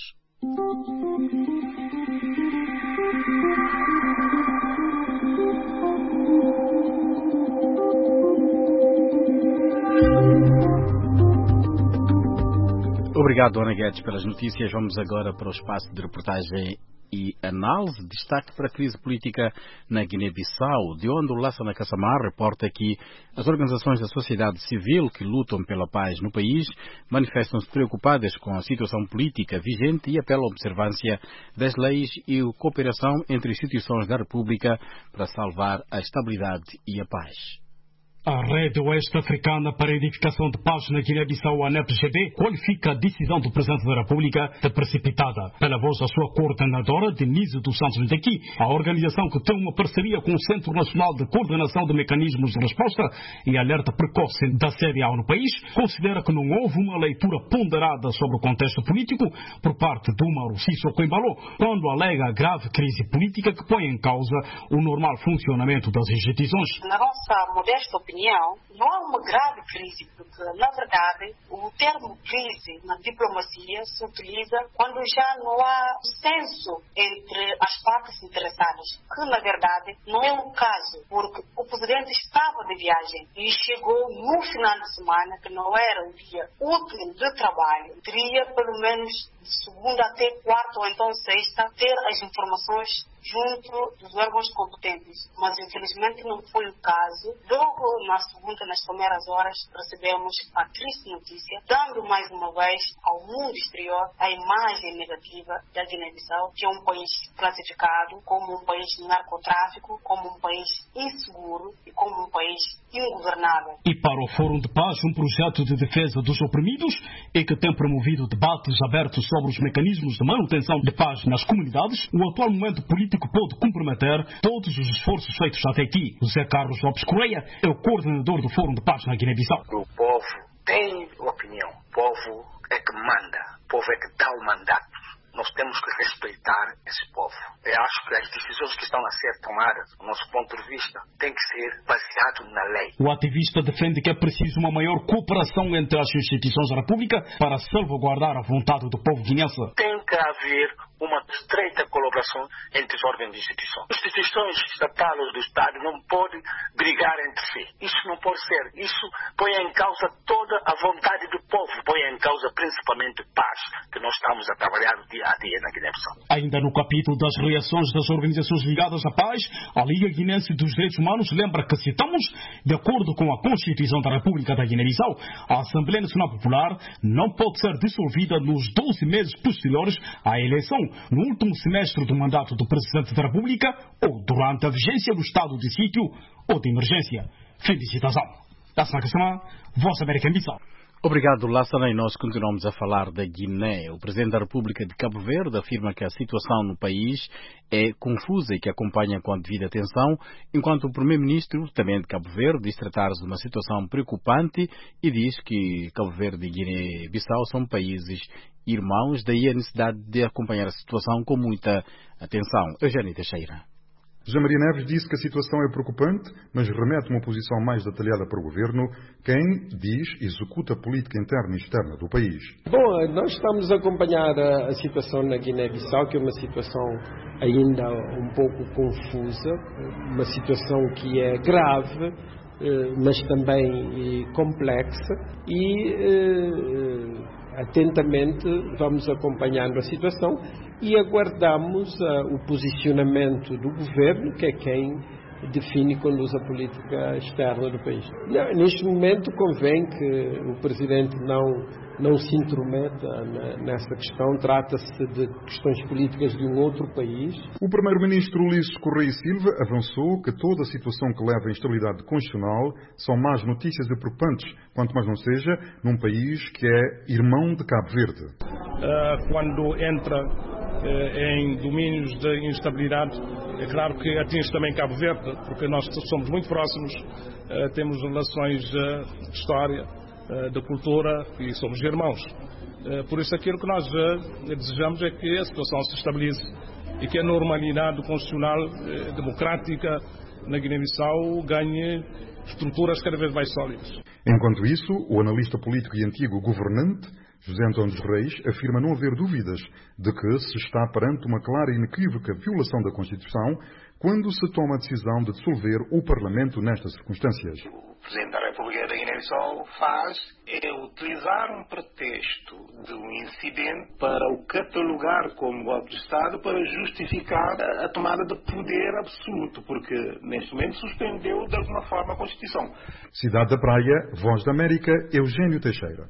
Obrigado, Ana Guedes, pelas notícias. Vamos agora para o espaço de reportagem e análise. Destaque para a crise política na Guiné-Bissau, de onde o Lassana Kassamar reporta que as organizações da sociedade civil que lutam pela paz no país manifestam-se preocupadas com a situação política vigente e apelam à observância das leis e a cooperação entre instituições da República para salvar a estabilidade e a paz. A Rede Oeste Africana para a Edificação de Paz na Guiné-Bissau, a N E P G B, qualifica a decisão do Presidente da República de precipitada. Pela voz da sua coordenadora, Denise dos Santos Ndeki, a organização que tem uma parceria com o Centro Nacional de Coordenação de Mecanismos de Resposta e Alerta Precoce da C D A O no país, considera que não houve uma leitura ponderada sobre o contexto político por parte do Umaru Sissoko Embalo, quando alega a grave crise política que põe em causa o normal funcionamento das instituições. Na nossa modesta opinião, não há uma grave crise, porque, na verdade, o termo crise na diplomacia se utiliza quando já não há senso entre as partes interessadas, que, na verdade, não é o caso, porque o Presidente estava de viagem e chegou no final de semana, que não era um dia útil de trabalho, teria pelo menos de segunda até quarta ou então sexta ter as informações junto dos órgãos competentes, mas infelizmente não foi o caso. Logo na segunda, nas primeiras horas, recebemos a triste notícia, dando mais uma vez ao mundo exterior a imagem negativa da Guiné-Bissau, que é um país classificado como um país de narcotráfico, como um país inseguro e como um país ingovernável. E para o Fórum de Paz, um projeto de defesa dos oprimidos e que tem promovido debates abertos sobre os mecanismos de manutenção de paz nas comunidades, o atual momento político pode comprometer todos os esforços feitos até aqui. José Carlos Lopes Correia é o coordenador do Fórum de Paz na Guiné-Bissau. O povo tem opinião, o povo é que manda, o povo é que dá o mandato. Nós temos que respeitar esse povo. Eu acho que as decisões que estão a ser tomadas, do nosso ponto de vista, têm que ser baseadas na lei. O ativista defende que é preciso uma maior cooperação entre as instituições da República para salvaguardar a vontade do povo guinense. Tem que haver uma estreita colaboração entre os órgãos de instituição. As instituições estatais do Estado não podem brigar entre si. Isso não pode ser. Isso põe em causa toda a vontade do povo, põe em causa principalmente paz, que nós estamos a trabalhar dia a dia na Guiné-Bissau. Ainda no capítulo das reações das organizações ligadas à paz, a Liga Guinense dos Direitos Humanos lembra que, citamos, de acordo com a Constituição da República da Guiné-Bissau, a Assembleia Nacional Popular não pode ser dissolvida nos doze meses posteriores à eleição, no último semestre do mandato do Presidente da República ou durante a vigência do estado de sítio ou de emergência. Fim de citação. Lassana Kassama, Voz América em Bissau. Obrigado, Lassana. E nós continuamos a falar da Guiné. O Presidente da República de Cabo Verde afirma que a situação no país é confusa e que acompanha com a devida atenção, enquanto o Primeiro-Ministro, também de Cabo Verde, diz tratar-se de uma situação preocupante e diz que Cabo Verde e Guiné-Bissau são países irmãos, daí a necessidade de acompanhar a situação com muita atenção. Eugênio Teixeira. José Maria Neves disse que a situação é preocupante, mas remete uma posição mais detalhada para o governo, quem, diz, executa a política interna e externa do país. Bom, nós estamos a acompanhar a, a situação na Guiné-Bissau, que é uma situação ainda um pouco confusa, uma situação que é grave, mas também complexa, e atentamente vamos acompanhando a situação e aguardamos uh, o posicionamento do governo, que é quem define e conduz a política externa do país. Não, neste momento convém que o Presidente não, não se intrometa nessa questão, trata-se de questões políticas de um outro país. O Primeiro-Ministro Ulisses Correia Silva avançou que toda a situação que leva à instabilidade constitucional são más notícias e preocupantes, quanto mais não seja num país que é irmão de Cabo Verde. Uh, quando entra uh, em domínios de instabilidade, é claro que atinge também Cabo Verde, porque nós somos muito próximos, uh, temos relações uh, de história, uh, de cultura e somos irmãos. Uh, por isso aquilo que nós uh, desejamos é que a situação se estabilize e que a normalidade constitucional uh, democrática na Guiné-Bissau ganhe estruturas cada vez mais sólidas. Enquanto isso, o analista político e antigo governante José António dos Reis afirma não haver dúvidas de que se está perante uma clara e inequívoca violação da Constituição quando se toma a decisão de dissolver o Parlamento nestas circunstâncias. O Presidente da República da Guiné-Bissau faz é utilizar um pretexto de um incidente para o catalogar como golpe de Estado para justificar a tomada de poder absoluto, porque neste momento suspendeu de alguma forma a Constituição. Cidade da Praia, Voz da América, Eugênio Teixeira.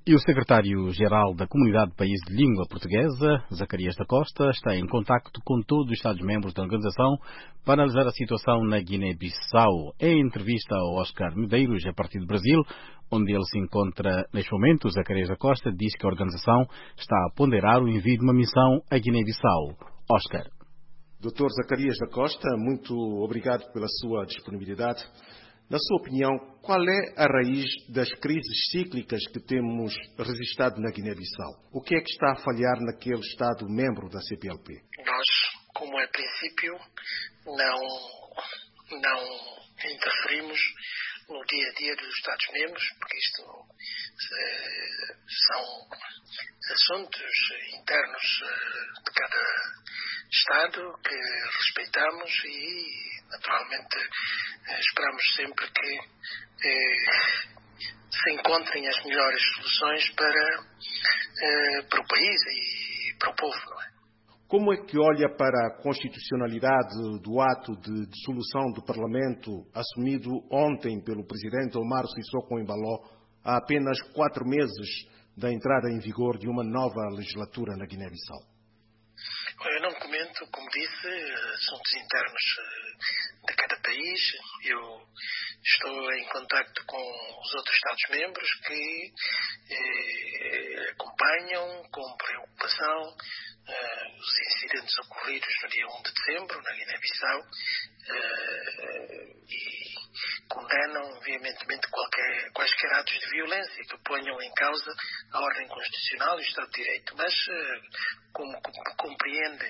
E o secretário-geral da Comunidade de Países de Língua Portuguesa, Zacarias da Costa, está em contacto com todos os Estados-membros da organização para analisar a situação na Guiné-Bissau. Em entrevista ao Oscar Medeiros, a partir do Brasil, onde ele se encontra neste momento, Zacarias da Costa diz que a organização está a ponderar o envio de uma missão à Guiné-Bissau. Oscar. doutor Zacarias da Costa, muito obrigado pela sua disponibilidade. Na sua opinião, qual é a raiz das crises cíclicas que temos registrado na Guiné-Bissau? O que é que está a falhar naquele Estado membro da C P L P? Nós, como é princípio, não, não interferimos no dia a dia dos Estados-membros, porque isto eh, são assuntos internos eh, de cada Estado que respeitamos e, naturalmente, eh, esperamos sempre que eh, se encontrem as melhores soluções para, eh, para o país e para o povo, não é? Como é que olha para a constitucionalidade do ato de dissolução do Parlamento assumido ontem pelo presidente Omar Sissoko Embaló há apenas quatro meses da entrada em vigor de uma nova legislatura na Guiné-Bissau? Eu não comento, como disse, assuntos internos de cada país. Eu estou em contacto com os outros Estados-membros que eh, acompanham com preocupação eh, os incidentes ocorridos no dia um de dezembro na Guiné-Bissau eh, e condenam veementemente qualquer, quaisquer atos de violência que ponham em causa a ordem constitucional e o Estado de Direito. Mas, eh, como, como compreende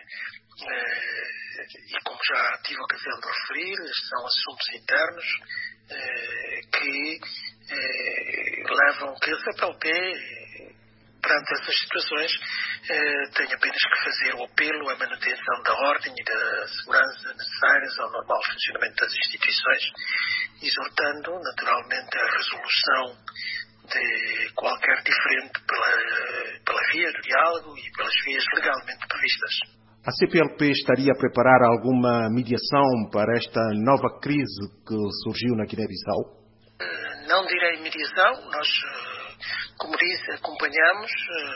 eh, e como já tive a ocasião de referir, são assuntos internos eh, que eh, levam que a C P L P, perante essas situações, eh, tem apenas que fazer o apelo à manutenção da ordem e da segurança necessárias ao normal funcionamento das instituições, exortando naturalmente a resolução de qualquer diferente pela, pela via do diálogo e pelas vias legalmente previstas. A C P L P estaria a preparar alguma mediação para esta nova crise que surgiu na Guiné-Bissau? Não direi mediação, nós, como disse, acompanhamos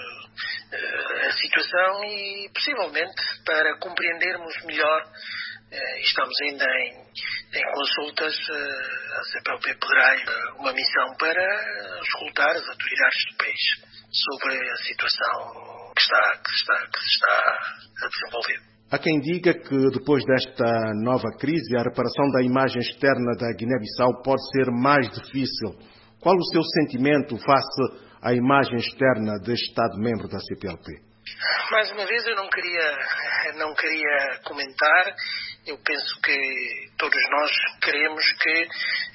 a situação e, possivelmente, para compreendermos melhor, estamos ainda em, em consultas, a C P L P poderá ir uma missão para escutar as autoridades do país sobre a situação que está, que está, que se está a desenvolver. Há quem diga que depois desta nova crise a reparação da imagem externa da Guiné-Bissau pode ser mais difícil. Qual o seu sentimento face à imagem externa deste Estado-membro da C P L P? Mais uma vez, eu não queria, não queria comentar. Eu penso que todos nós queremos que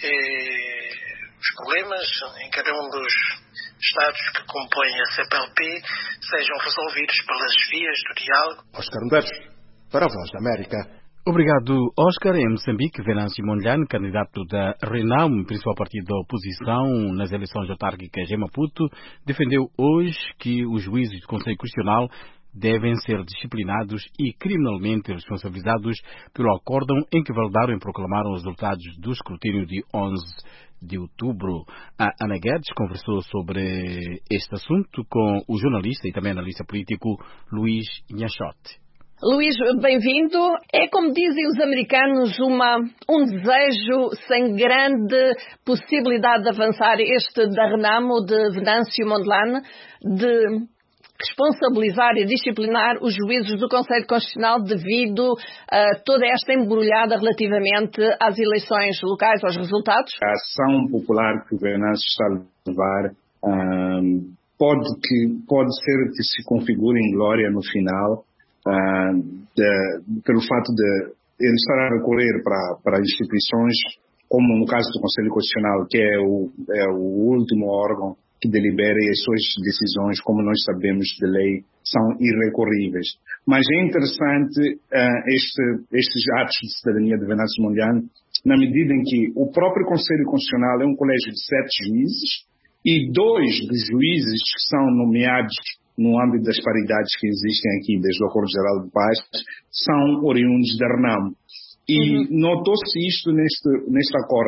eh, os problemas em cada um dos Estados que compõem a C P L P sejam resolvidos pelas vias do diálogo. Oscar Medeiros, para a Voz da América. Obrigado, Oscar. Em Moçambique, Venâncio Mondlane, candidato da Renam, principal partido da oposição nas eleições autárquicas em Maputo, defendeu hoje que os juízes do Conselho Constitucional devem ser disciplinados e criminalmente responsabilizados pelo acórdão em que validaram e proclamaram os resultados do escrutínio de onze de outubro. A Ana Guedes conversou sobre este assunto com o jornalista e também analista político Luís Nhachote. Luís, bem-vindo. É, como dizem os americanos, uma, um desejo sem grande possibilidade de avançar este da Renamo, de Venâncio Mondlane, de responsabilizar e disciplinar os juízes do Conselho Constitucional devido a toda esta embrulhada relativamente às eleições locais, aos resultados? A ação popular que o Venâncio está a levar um, pode, que, pode ser que se configure em glória no final, uh, de, pelo fato de ele estar a recorrer para, para instituições, como no caso do Conselho Constitucional, que é o, é o último órgão que delibera e as suas decisões, como nós sabemos de lei, são irrecorríveis. Mas é interessante uh, este, estes atos de cidadania de Venâncio Mondlane, na medida em que o próprio Conselho Constitucional é um colégio de sete juízes e dois dos juízes que são nomeados no âmbito das paridades que existem aqui, desde o Acordo Geral de Paz, são oriundos da Renamo. E uhum. notou-se isto neste, neste acordo.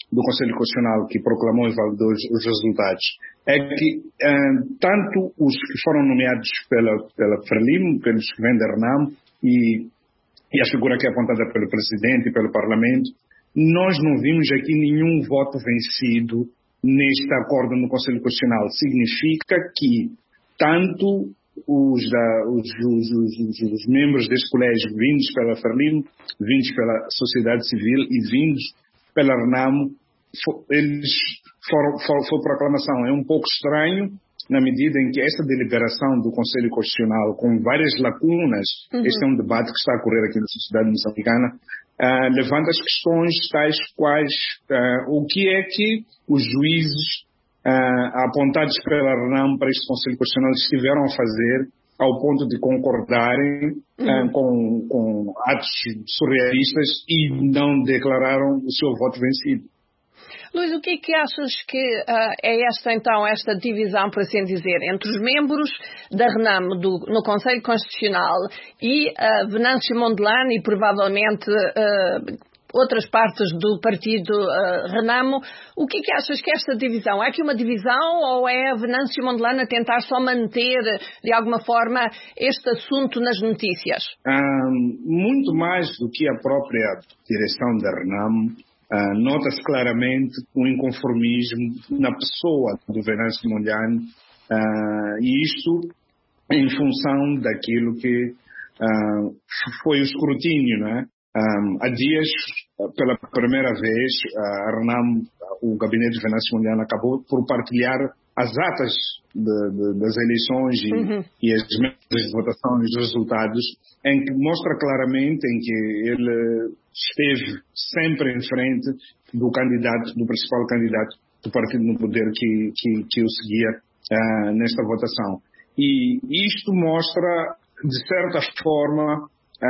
do Conselho Constitucional, que proclamou e validou os, os resultados, é que uh, tanto os que foram nomeados pela, pela Frelimo, pelos que vêm da RENAMO e, e a figura que é apontada pelo Presidente e pelo Parlamento, nós não vimos aqui nenhum voto vencido neste acordo no Conselho Constitucional. Significa que tanto os, da, os, os, os, os membros deste colégio vindos pela Frelimo, vindos pela sociedade civil e vindos pela RENAMO, for, eles foram, for, for proclamação. É um pouco estranho na medida em que esta deliberação do Conselho Constitucional, com várias lacunas, uhum. este é um debate que está a ocorrer aqui na sociedade moçambicana, uh, levanta as questões tais quais uh, o que é que os juízes Uh, apontados pela RENAMO para este Conselho Constitucional estiveram a fazer ao ponto de concordarem uhum. uh, com, com atos surrealistas e não declararam o seu voto vencido. Luís, o que é que achas que uh, é esta, então, esta divisão, por assim dizer, entre os membros da RENAMO do, no Conselho Constitucional e uh, Venâncio Mondlane e provavelmente Uh, outras partes do partido uh, RENAMO, o que é que achas que é esta divisão? É aqui uma divisão ou é a Venâncio Mondlane a tentar só manter, de alguma forma, este assunto nas notícias? Um, muito mais do que a própria direção da RENAMO, uh, nota-se claramente um inconformismo na pessoa do Venâncio Mondlane, uh, e isto em função daquilo que uh, foi o escrutínio, não é? Um, há dias, pela primeira vez, a RENAMO, o gabinete de Venâncio Mondlane, acabou por partilhar as atas de, de, das eleições e, uhum. e as metas de votação e os resultados, em que mostra claramente em que ele esteve sempre em frente do candidato, do principal candidato do partido no poder que, que, que o seguia uh, nesta votação. E isto mostra, de certa forma,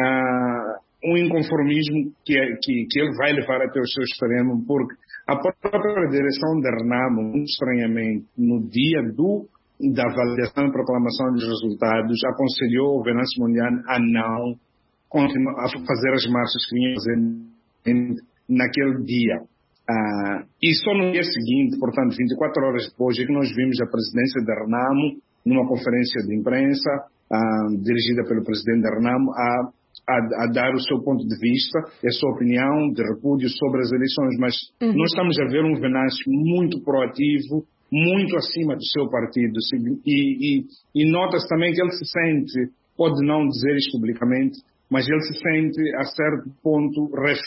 uh, um inconformismo que, é, que, que ele vai levar até o seu extremo, porque a própria direção da RENAMO, muito estranhamente, no dia do, da validação e proclamação dos resultados, aconselhou o Venâncio Mondlane a não continuar a fazer as marchas que vinha fazendo naquele dia. Ah, e só no dia seguinte, portanto, vinte e quatro horas depois, é que nós vimos a presidência da RENAMO, numa conferência de imprensa, ah, dirigida pelo presidente da RENAMO, a A, a dar o seu ponto de vista, a sua opinião de repúdio sobre as eleições, mas uhum. nós estamos a ver um Venâncio muito proativo, muito acima do seu partido, e, e, e nota-se também que ele se sente, pode não dizer isto publicamente, mas ele se sente a certo ponto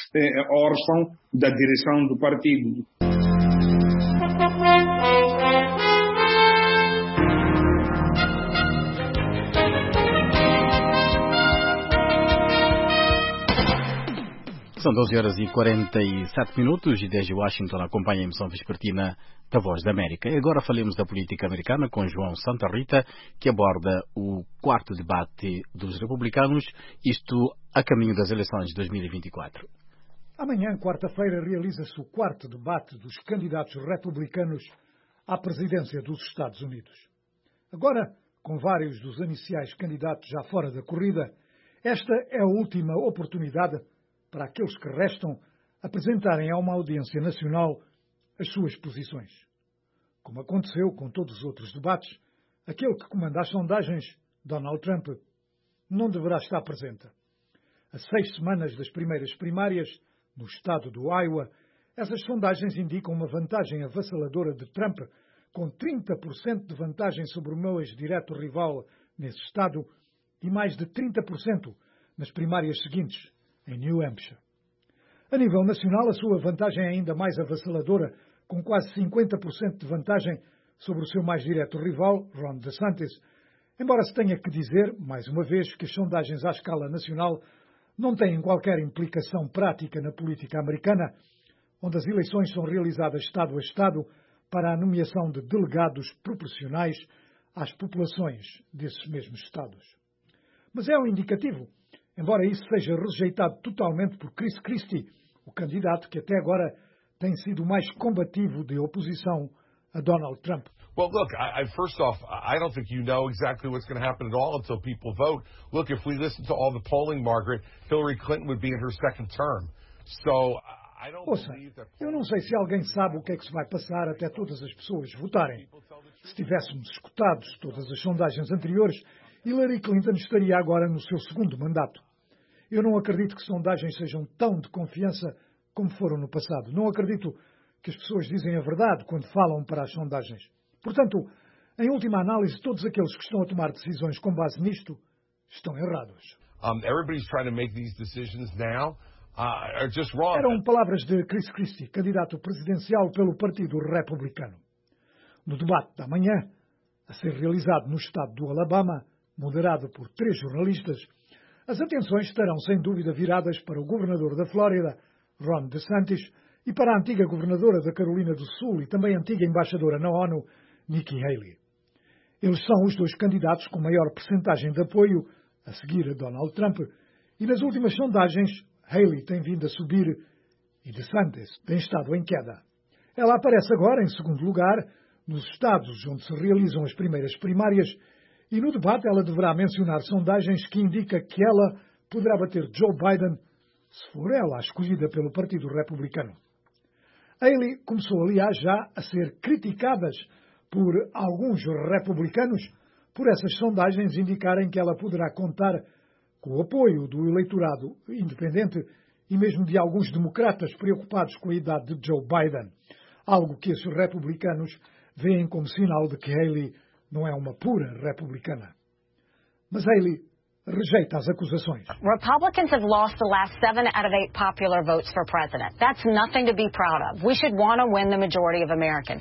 órfão da direção do partido. São doze horas e quarenta e sete minutos e desde Washington acompanha a emissão vespertina da Voz da América. E agora falemos da política americana com João Santa Rita, que aborda o quarto debate dos republicanos, isto a caminho das eleições de dois mil e vinte e quatro. Amanhã, quarta-feira, realiza-se o quarto debate dos candidatos republicanos à presidência dos Estados Unidos. Agora, com vários dos iniciais candidatos já fora da corrida, esta é a última oportunidade para aqueles que restam apresentarem a uma audiência nacional as suas posições. Como aconteceu com todos os outros debates, aquele que comanda as sondagens, Donald Trump, não deverá estar presente. A seis semanas das primeiras primárias, no estado do Iowa, essas sondagens indicam uma vantagem avassaladora de Trump, com trinta por cento de vantagem sobre o meu ex-direto rival nesse estado e mais de trinta por cento nas primárias seguintes, em New Hampshire. A nível nacional, a sua vantagem é ainda mais avassaladora, com quase cinquenta por cento de vantagem sobre o seu mais direto rival, Ron DeSantis, embora se tenha que dizer, mais uma vez, que as sondagens à escala nacional não têm qualquer implicação prática na política americana, onde as eleições são realizadas Estado a Estado para a nomeação de delegados proporcionais às populações desses mesmos Estados. Mas é um indicativo, embora isso seja rejeitado totalmente por Chris Christie, o candidato que até agora tem sido mais combativo de oposição a Donald Trump. Well, look, I, I, first off, I don't think you know exactly what's going to happen at all until people vote. Look, if we listen to all the polling, Margaret, Hillary Clinton would be in her second term. So Ouça, eu não sei se alguém sabe o que é que se vai passar até todas as pessoas votarem. Se tivéssemos escutado todas as sondagens anteriores, Hillary Clinton estaria agora no seu segundo mandato. Eu não acredito que sondagens sejam tão de confiança como foram no passado. Não acredito que as pessoas dizem a verdade quando falam para as sondagens. Portanto, em última análise, todos aqueles que estão a tomar decisões com base nisto estão errados. Um, everybody's trying to make these decisions now uh, are just wrong. Eram palavras de Chris Christie, candidato presidencial pelo Partido Republicano. No debate da manhã, a ser realizado no estado do Alabama, moderado por três jornalistas, as atenções estarão sem dúvida viradas para o governador da Flórida, Ron DeSantis, e para a antiga governadora da Carolina do Sul e também antiga embaixadora na ONU, Nikki Haley. Eles são os dois candidatos com maior percentagem de apoio, a seguir a Donald Trump, e nas últimas sondagens, Haley tem vindo a subir e DeSantis tem estado em queda. Ela aparece agora em segundo lugar nos estados onde se realizam as primeiras primárias e no debate ela deverá mencionar sondagens que indicam que ela poderá bater Joe Biden se for ela a escolhida pelo Partido Republicano. Haley começou, aliás, já a ser criticadas por alguns republicanos por essas sondagens indicarem que ela poderá contar com o apoio do eleitorado independente e mesmo de alguns democratas preocupados com a idade de Joe Biden, algo que esses republicanos veem como sinal de que Haley não é uma pura republicana. Mas Haley rejeita as acusações. Republicans have lost the last seven out of eight popular votes for president. That's nothing to be proud of. We should want to win the majority of Americans.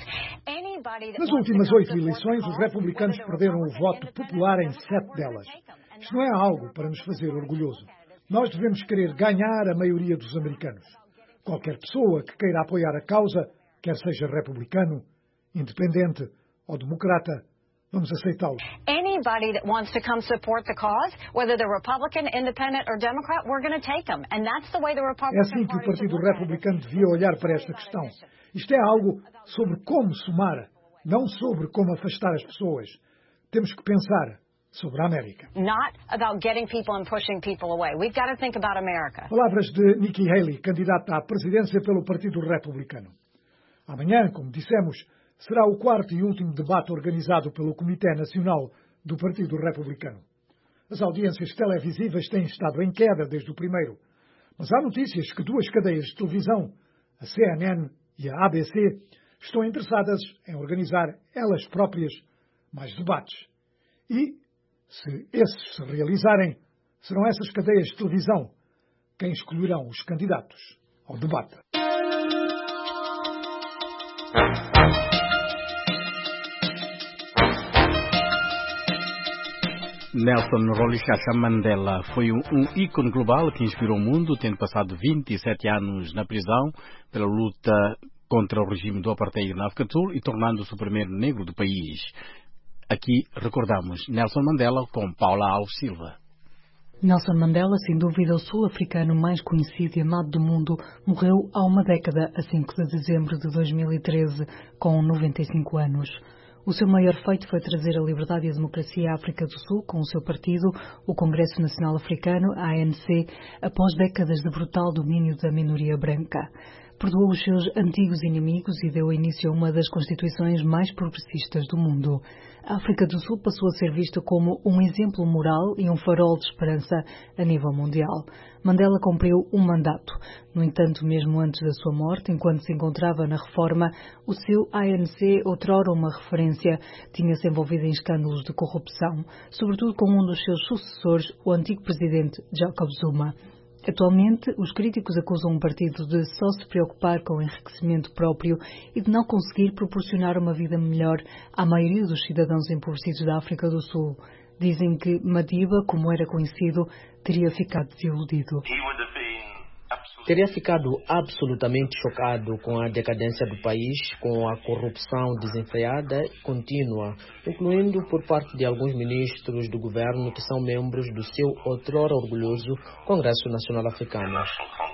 Nas últimas oito eleições, os republicanos perderam o voto popular em sete delas. Isto não é algo para nos fazer orgulhoso. Nós devemos querer ganhar a maioria dos americanos. Qualquer pessoa que queira apoiar a causa, quer seja republicano, independente ou democrata, vamos aceitá-lo. Anybody that wants to come support the cause, whether they're Republican, Independent or Democrat, we're going to take them. And that's the way the Republican É assim que o Partido Republicano devia olhar para esta questão. Isto é algo sobre como somar, não sobre como afastar as pessoas. Temos que pensar sobre a América. Not about getting people and pushing people away. We've got to think about America. Palavras de Nikki Haley, candidata à presidência pelo Partido Republicano. Amanhã, como dissemos, será o quarto e último debate organizado pelo Comitê Nacional do Partido Republicano. As audiências televisivas têm estado em queda desde o primeiro, mas há notícias que duas cadeias de televisão, a C N N e a A B C, estão interessadas em organizar elas próprias mais debates. E, se esses se realizarem, serão essas cadeias de televisão quem escolherão os candidatos ao debate. Nelson Rolihlahla Mandela foi um, um ícone global que inspirou o mundo, tendo passado vinte e sete anos na prisão pela luta contra o regime do apartheid na África do Sul e tornando-se o primeiro negro do país. Aqui recordamos Nelson Mandela com Paula Alves Silva. Nelson Mandela, sem dúvida o sul-africano mais conhecido e amado do mundo, morreu há uma década, a cinco de dezembro de dois mil e treze, com noventa e cinco anos. O seu maior feito foi trazer a liberdade e a democracia à África do Sul com o seu partido, o Congresso Nacional Africano, A N C, após décadas de brutal domínio da minoria branca. Perdoou os seus antigos inimigos e deu início a uma das constituições mais progressistas do mundo. A África do Sul passou a ser vista como um exemplo moral e um farol de esperança a nível mundial. Mandela cumpriu um mandato. No entanto, mesmo antes da sua morte, enquanto se encontrava na reforma, o seu A N C, outrora uma referência, tinha-se envolvido em escândalos de corrupção, sobretudo com um dos seus sucessores, o antigo presidente Jacob Zuma. Atualmente, os críticos acusam o partido de só se preocupar com o enriquecimento próprio e de não conseguir proporcionar uma vida melhor à maioria dos cidadãos empobrecidos da África do Sul. Dizem que Madiba, como era conhecido, teria ficado desiludido. Teria ficado absolutamente chocado com a decadência do país, com a corrupção desenfreada e contínua, incluindo por parte de alguns ministros do governo que são membros do seu outrora orgulhoso Congresso Nacional Africano.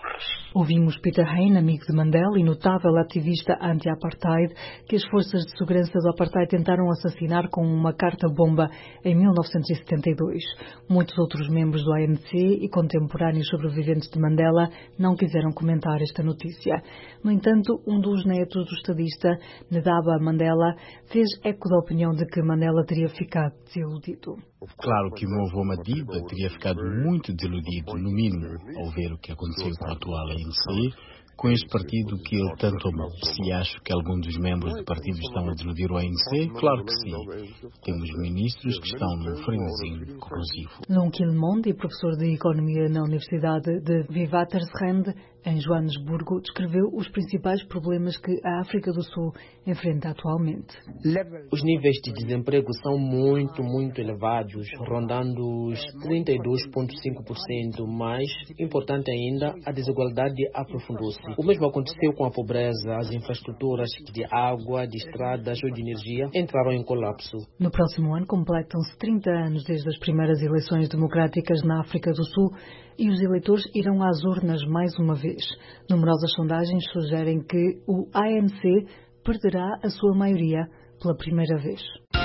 Ouvimos Peter Hain, amigo de Mandela e notável ativista anti-apartheid, que as forças de segurança do apartheid tentaram assassinar com uma carta-bomba em mil novecentos e setenta e dois. Muitos outros membros do A N C e contemporâneos sobreviventes de Mandela não quiseram comentar esta notícia. No entanto, um dos netos do estadista, Ndaba Mandela, fez eco da opinião de que Mandela teria ficado desiludido. Claro que o meu avô Madiba teria ficado muito desiludido, no mínimo, ao ver o que aconteceu com o atual A N C, com este partido que ele tanto amou. Se acho que alguns dos membros do partido estão a desiludir o A N C, claro que sim. Temos ministros que estão num frenesi corrosivo. Lon Quilmonde, professor de Economia na Universidade de Witwatersrand, em Joanesburgo, descreveu os principais problemas que a África do Sul enfrenta atualmente. Os níveis de desemprego são muito, muito elevados, rondando os trinta e dois vírgula cinco por cento, mas, importante ainda, a desigualdade aprofundou-se. O mesmo aconteceu com a pobreza. As infraestruturas de água, de estradas ou de energia entraram em colapso. No próximo ano completam-se trinta anos desde as primeiras eleições democráticas na África do Sul e os eleitores irão às urnas mais uma vez. Numerosas sondagens sugerem que o A N C perderá a sua maioria pela primeira vez.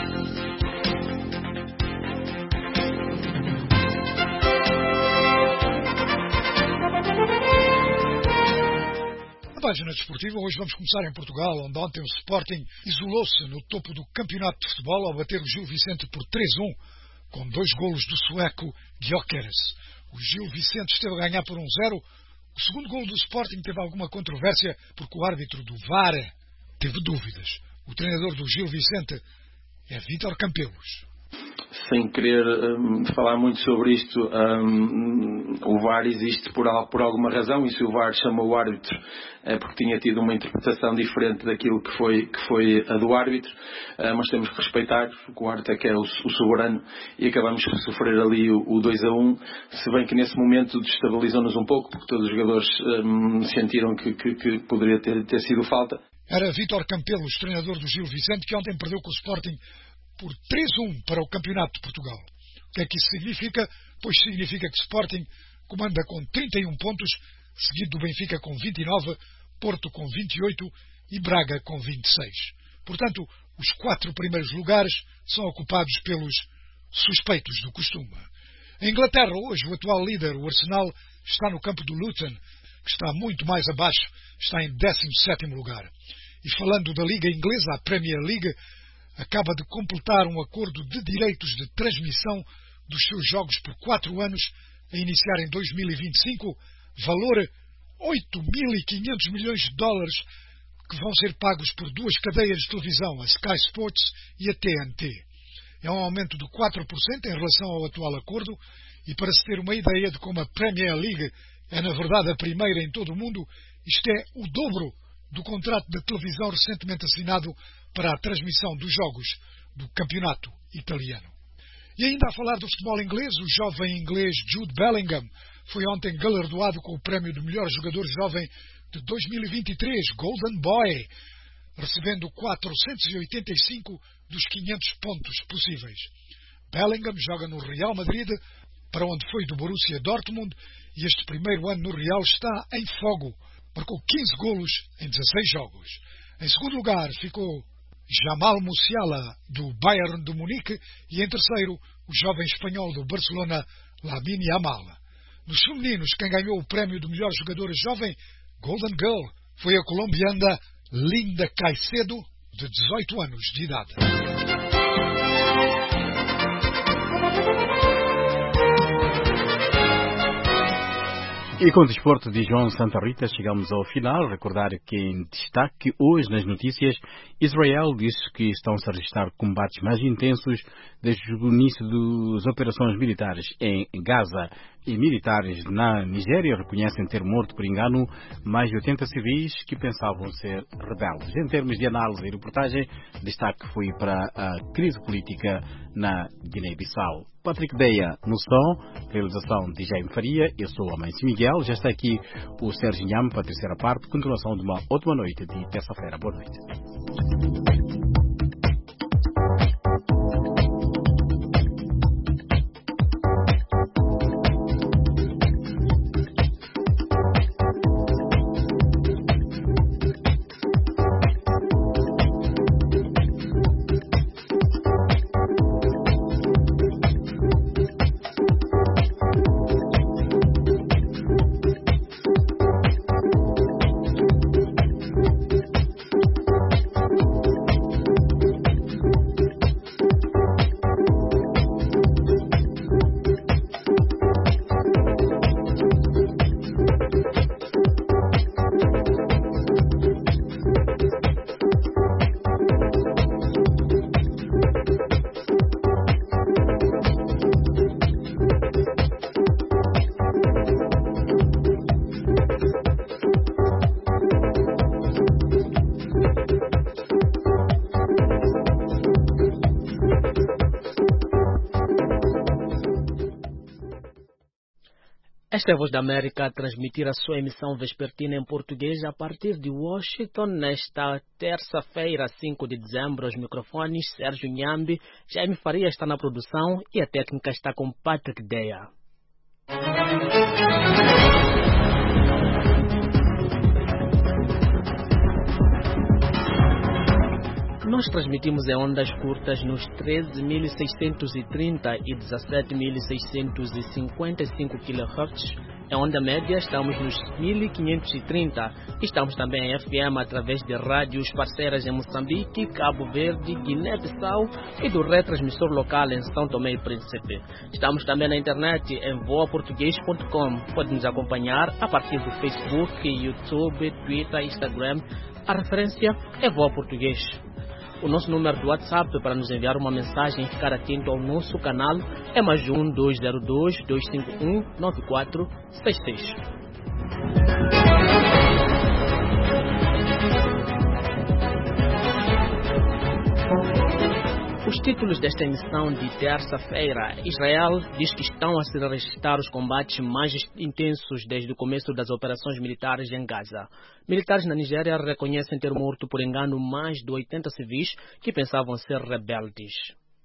Na página desportiva, hoje vamos começar em Portugal, onde ontem o Sporting isolou-se no topo do campeonato de futebol ao bater o Gil Vicente por três a um, com dois golos do sueco Gyökeres. O Gil Vicente esteve a ganhar por um zero. O segundo golo do Sporting teve alguma controvérsia porque o árbitro do V A R teve dúvidas. O treinador do Gil Vicente é Vítor Campelos. Sem querer um, falar muito sobre isto, um, o V A R existe por, por alguma razão, e se o V A R chamou o árbitro é porque tinha tido uma interpretação diferente daquilo que foi, que foi a do árbitro, uh, mas temos que respeitar, o árbitro é que é o, o soberano, e acabamos por sofrer ali o, o dois a um, se bem que nesse momento destabilizou-nos um pouco, porque todos os jogadores um, sentiram que, que, que poderia ter, ter sido falta. Era Vítor Campelos, treinador do Gil Vicente, que ontem perdeu com o Sporting por três a um para o Campeonato de Portugal. O que é que isso significa? Pois significa que Sporting comanda com trinta e um pontos, seguido do Benfica com vinte e nove, Porto com vinte e oito e Braga com vinte e seis. Portanto, os quatro primeiros lugares são ocupados pelos suspeitos do costume. Em Inglaterra, hoje, o atual líder, o Arsenal, está no campo do Luton, que está muito mais abaixo, está em décimo sétimo lugar. E falando da Liga Inglesa, a Premier League acaba de completar um acordo de direitos de transmissão dos seus jogos por quatro anos, a iniciar em dois mil e vinte e cinco, valor oito mil e quinhentos milhões de dólares, que vão ser pagos por duas cadeias de televisão, a Sky Sports e a T N T. É um aumento de quatro por cento em relação ao atual acordo, e para se ter uma ideia de como a Premier League é na verdade a primeira em todo o mundo, isto é o dobro do contrato de televisão recentemente assinado para a transmissão dos jogos do campeonato italiano. E ainda a falar do futebol inglês, o jovem inglês Jude Bellingham foi ontem galardoado com o prémio de melhor jogador jovem de dois mil e vinte e três, Golden Boy, recebendo quatrocentos e oitenta e cinco dos quinhentos pontos possíveis. Bellingham joga no Real Madrid, para onde foi do Borussia Dortmund, e este primeiro ano no Real está em fogo. Marcou quinze golos em dezasseis jogos. Em segundo lugar ficou Jamal Musiala, do Bayern de Munique, e em terceiro, o jovem espanhol do Barcelona, Lamine Yamal. Nos femininos, quem ganhou o prémio do melhor jogador jovem, Golden Girl, foi a colombiana Linda Caicedo, de dezoito anos de idade. E com o desporto de João Santa Rita chegamos ao final. Recordar que em destaque hoje nas notícias, Israel diz que estão-se a registrar combates mais intensos desde o início das operações militares em Gaza, e militares na Nigéria reconhecem ter morto por engano mais de oitenta civis que pensavam ser rebeldes. Em termos de análise e reportagem, destaque foi para a crise política na Guiné-Bissau. Patrick Deia no som, realização de Jaime Faria, eu sou a Mãe Miguel, já está aqui o Sérgio Nham para a terceira parte, continuação de uma ótima noite de terça-feira. Boa noite. Esta é a Voz da América a transmitir a sua emissão vespertina em português a partir de Washington nesta terça-feira, cinco de dezembro. Os microfones, Sérgio Nhambi, Jaime Faria está na produção e a técnica está com Patrick Deia. Nós transmitimos em ondas curtas nos treze mil seiscentos e trinta e dezessete mil seiscentos e cinquenta e cinco quilohertz. Em onda média estamos nos mil quinhentos e trinta. Estamos também em F M através de rádios parceiras em Moçambique, Cabo Verde, Guiné-Bissau e do retransmissor local em São Tomé e Príncipe. Estamos também na internet em voa português ponto com. Pode nos acompanhar a partir do Facebook, YouTube, Twitter, Instagram. A referência é Voa Português. O nosso número do WhatsApp para nos enviar uma mensagem e ficar atento ao nosso canal é mais um dois zero dois, dois cinco um, nove quatro seis seis. Os títulos desta emissão de terça-feira: Israel diz que estão a se registrar os combates mais intensos desde o começo das operações militares em Gaza. Militares na Nigéria reconhecem ter morto por engano mais de oitenta civis que pensavam ser rebeldes.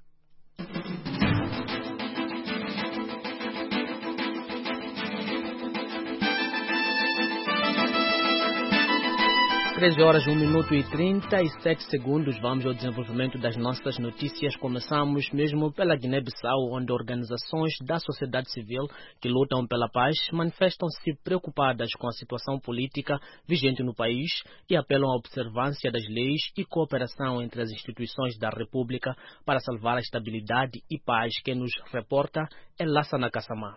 treze horas, um minuto e trinta e sete segundos. Vamos ao desenvolvimento das nossas notícias. Começamos mesmo pela Guiné-Bissau, onde organizações da sociedade civil que lutam pela paz manifestam-se preocupadas com a situação política vigente no país e apelam à observância das leis e cooperação entre as instituições da República para salvar a estabilidade e paz. Quem nos reporta é Lassana Kassamá.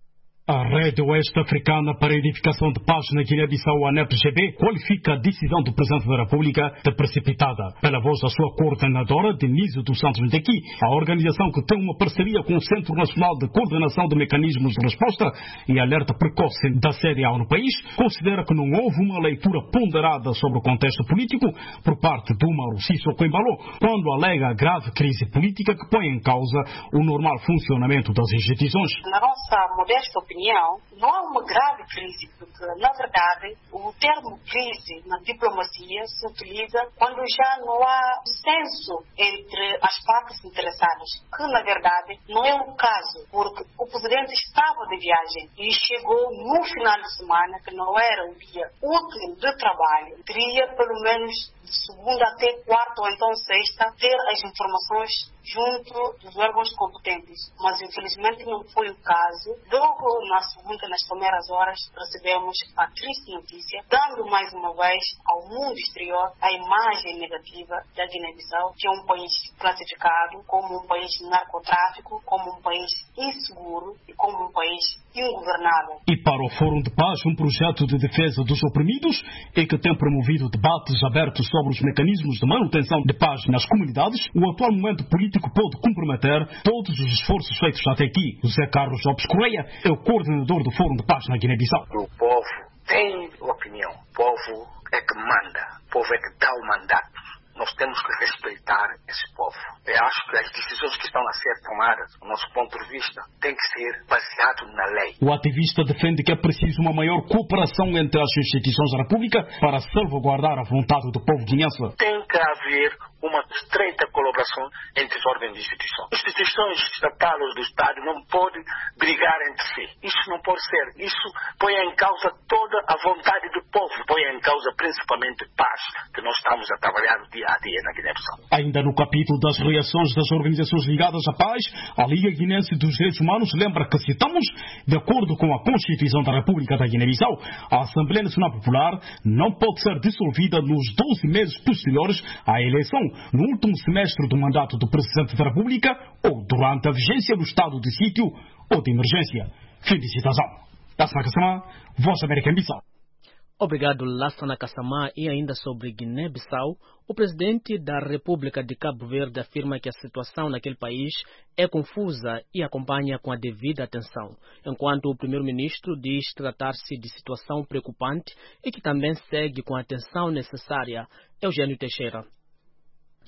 A Rede Oeste-Africana para a Edificação de Paz na Guiné-Bissau, a N E P G B, qualifica a decisão do Presidente da República de precipitada. Pela voz da sua coordenadora, Denise dos Santos Ndeki, a organização que tem uma parceria com o Centro Nacional de Coordenação de Mecanismos de Resposta e Alerta Precoce da C D A O no país, considera que não houve uma leitura ponderada sobre o contexto político por parte do Umaru Sissoko Embalo, quando alega a grave crise política que põe em causa o normal funcionamento das instituições. Na nossa modesta opinião, não há uma grave crise, porque, na verdade, o termo crise na diplomacia se utiliza quando já não há senso entre as partes interessadas, que, na verdade, não é o caso, porque o presidente estava de viagem e chegou no final de semana, que não era um dia útil de trabalho, teria pelo menos de segunda até quarta ou então sexta ter as informações junto dos órgãos competentes, mas infelizmente não foi o caso. Logo na segunda, nas primeiras horas, recebemos a triste notícia, dando mais uma vez ao mundo exterior a imagem negativa da Guiné-Bissau, que é um país classificado como um país de narcotráfico, como um país inseguro e como um país ingovernável. E para o Fórum de Paz, um projeto de defesa dos oprimidos e que tem promovido debates abertos sobre os mecanismos de manutenção de paz nas comunidades, o atual momento político pode comprometer todos os esforços feitos até aqui. José Carlos Lopes Correia é o coordenador do Fórum de Paz na Guiné-Bissau. O povo tem opinião, o povo é que manda, o povo é que dá o mandato. Nós temos que respeitar esse povo. Eu acho que as decisões que estão a ser tomadas, do nosso ponto de vista, têm que ser baseadas na lei. O ativista defende que é preciso uma maior cooperação entre as instituições da República para salvaguardar a vontade do povo guinense. Tem que haver uma estreita colaboração entre os órgãos de instituição. Instituições estatais do Estado não podem brigar entre si. Isso não pode ser. Isso põe em causa toda a vontade do povo, põe em causa principalmente paz, que nós estamos a trabalhar dia a dia na Guiné-Bissau. Ainda no capítulo das reações das organizações ligadas à paz, a Liga Guinense dos Direitos Humanos lembra que, citamos, de acordo com a Constituição da República da Guiné-Bissau, a Assembleia Nacional Popular não pode ser dissolvida nos doze meses posteriores à eleição, no último semestre do mandato do Presidente da República ou durante a vigência do estado de sítio ou de emergência. Fim de citação. Lassana Kassamá, Voz da América em Bissau. Obrigado, Lassana Kassamá. E ainda sobre Guiné-Bissau, o presidente da República de Cabo Verde afirma que a situação naquele país é confusa e acompanha com a devida atenção, enquanto o primeiro-ministro diz tratar-se de situação preocupante e que também segue com a atenção necessária. Eugênio Teixeira.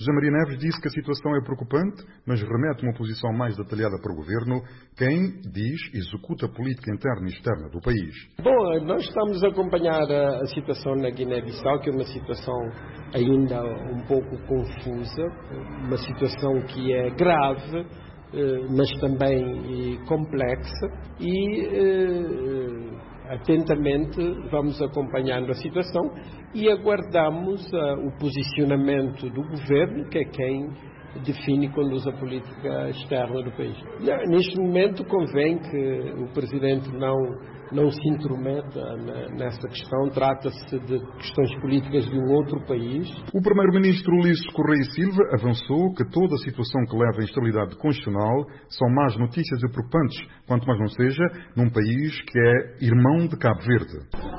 José Maria Neves disse que a situação é preocupante, mas remete uma posição mais detalhada para o governo, quem, diz, executa a política interna e externa do país. Bom, nós estamos a acompanhar a, a situação na Guiné-Bissau, que é uma situação ainda um pouco confusa, uma situação que é grave, mas também complexa, e atentamente vamos acompanhando a situação e aguardamos uh, o posicionamento do governo, que é quem define e conduz a política externa do país. Neste momento convém que o Presidente não, não se intrometa nessa questão, trata-se de questões políticas de um outro país. O Primeiro-Ministro Ulisses Correia Silva avançou que toda a situação que leva à instabilidade constitucional são más notícias e preocupantes, quanto mais não seja num país que é irmão de Cabo Verde.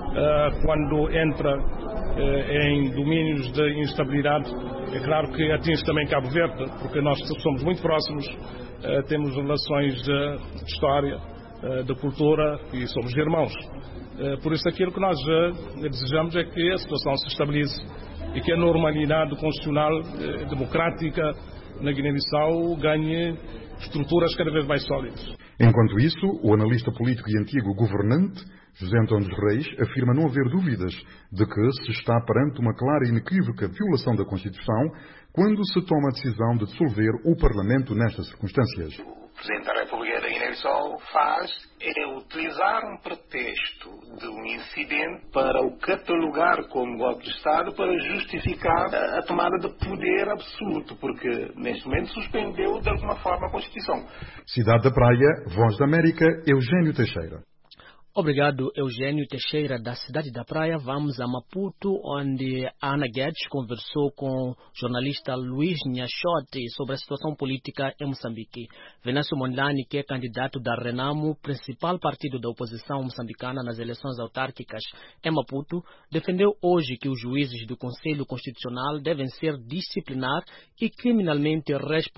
Uh, quando entra uh, em domínios de instabilidade, é claro que atinge também Cabo Verde, porque nós somos muito próximos, uh, temos relações uh, de história, uh, de cultura e somos irmãos. Uh, por isso aquilo que nós uh, desejamos é que a situação se estabilize e que a normalidade constitucional uh, democrática na Guiné-Bissau ganhe estruturas cada vez mais sólidas. Enquanto isso, o analista político e antigo governante José António dos Reis afirma não haver dúvidas de que se está perante uma clara e inequívoca violação da Constituição quando se toma a decisão de dissolver o Parlamento nestas circunstâncias. O Presidente da República da Guiné-Bissau faz é utilizar um pretexto de um incidente para o catalogar como golpe de Estado para justificar a, a tomada de poder absoluto, porque neste momento suspendeu de alguma forma a Constituição. Cidade da Praia, Voz da América, Eugênio Teixeira. Obrigado, Eugênio Teixeira, da Cidade da Praia. Vamos a Maputo, onde a Ana Guedes conversou com o jornalista Luís Nhachote sobre a situação política em Moçambique. Venâncio Mondlane, que é candidato da Renamo, principal partido da oposição moçambicana nas eleições autárquicas em Maputo, defendeu hoje que os juízes do Conselho Constitucional devem ser disciplinar e criminalmente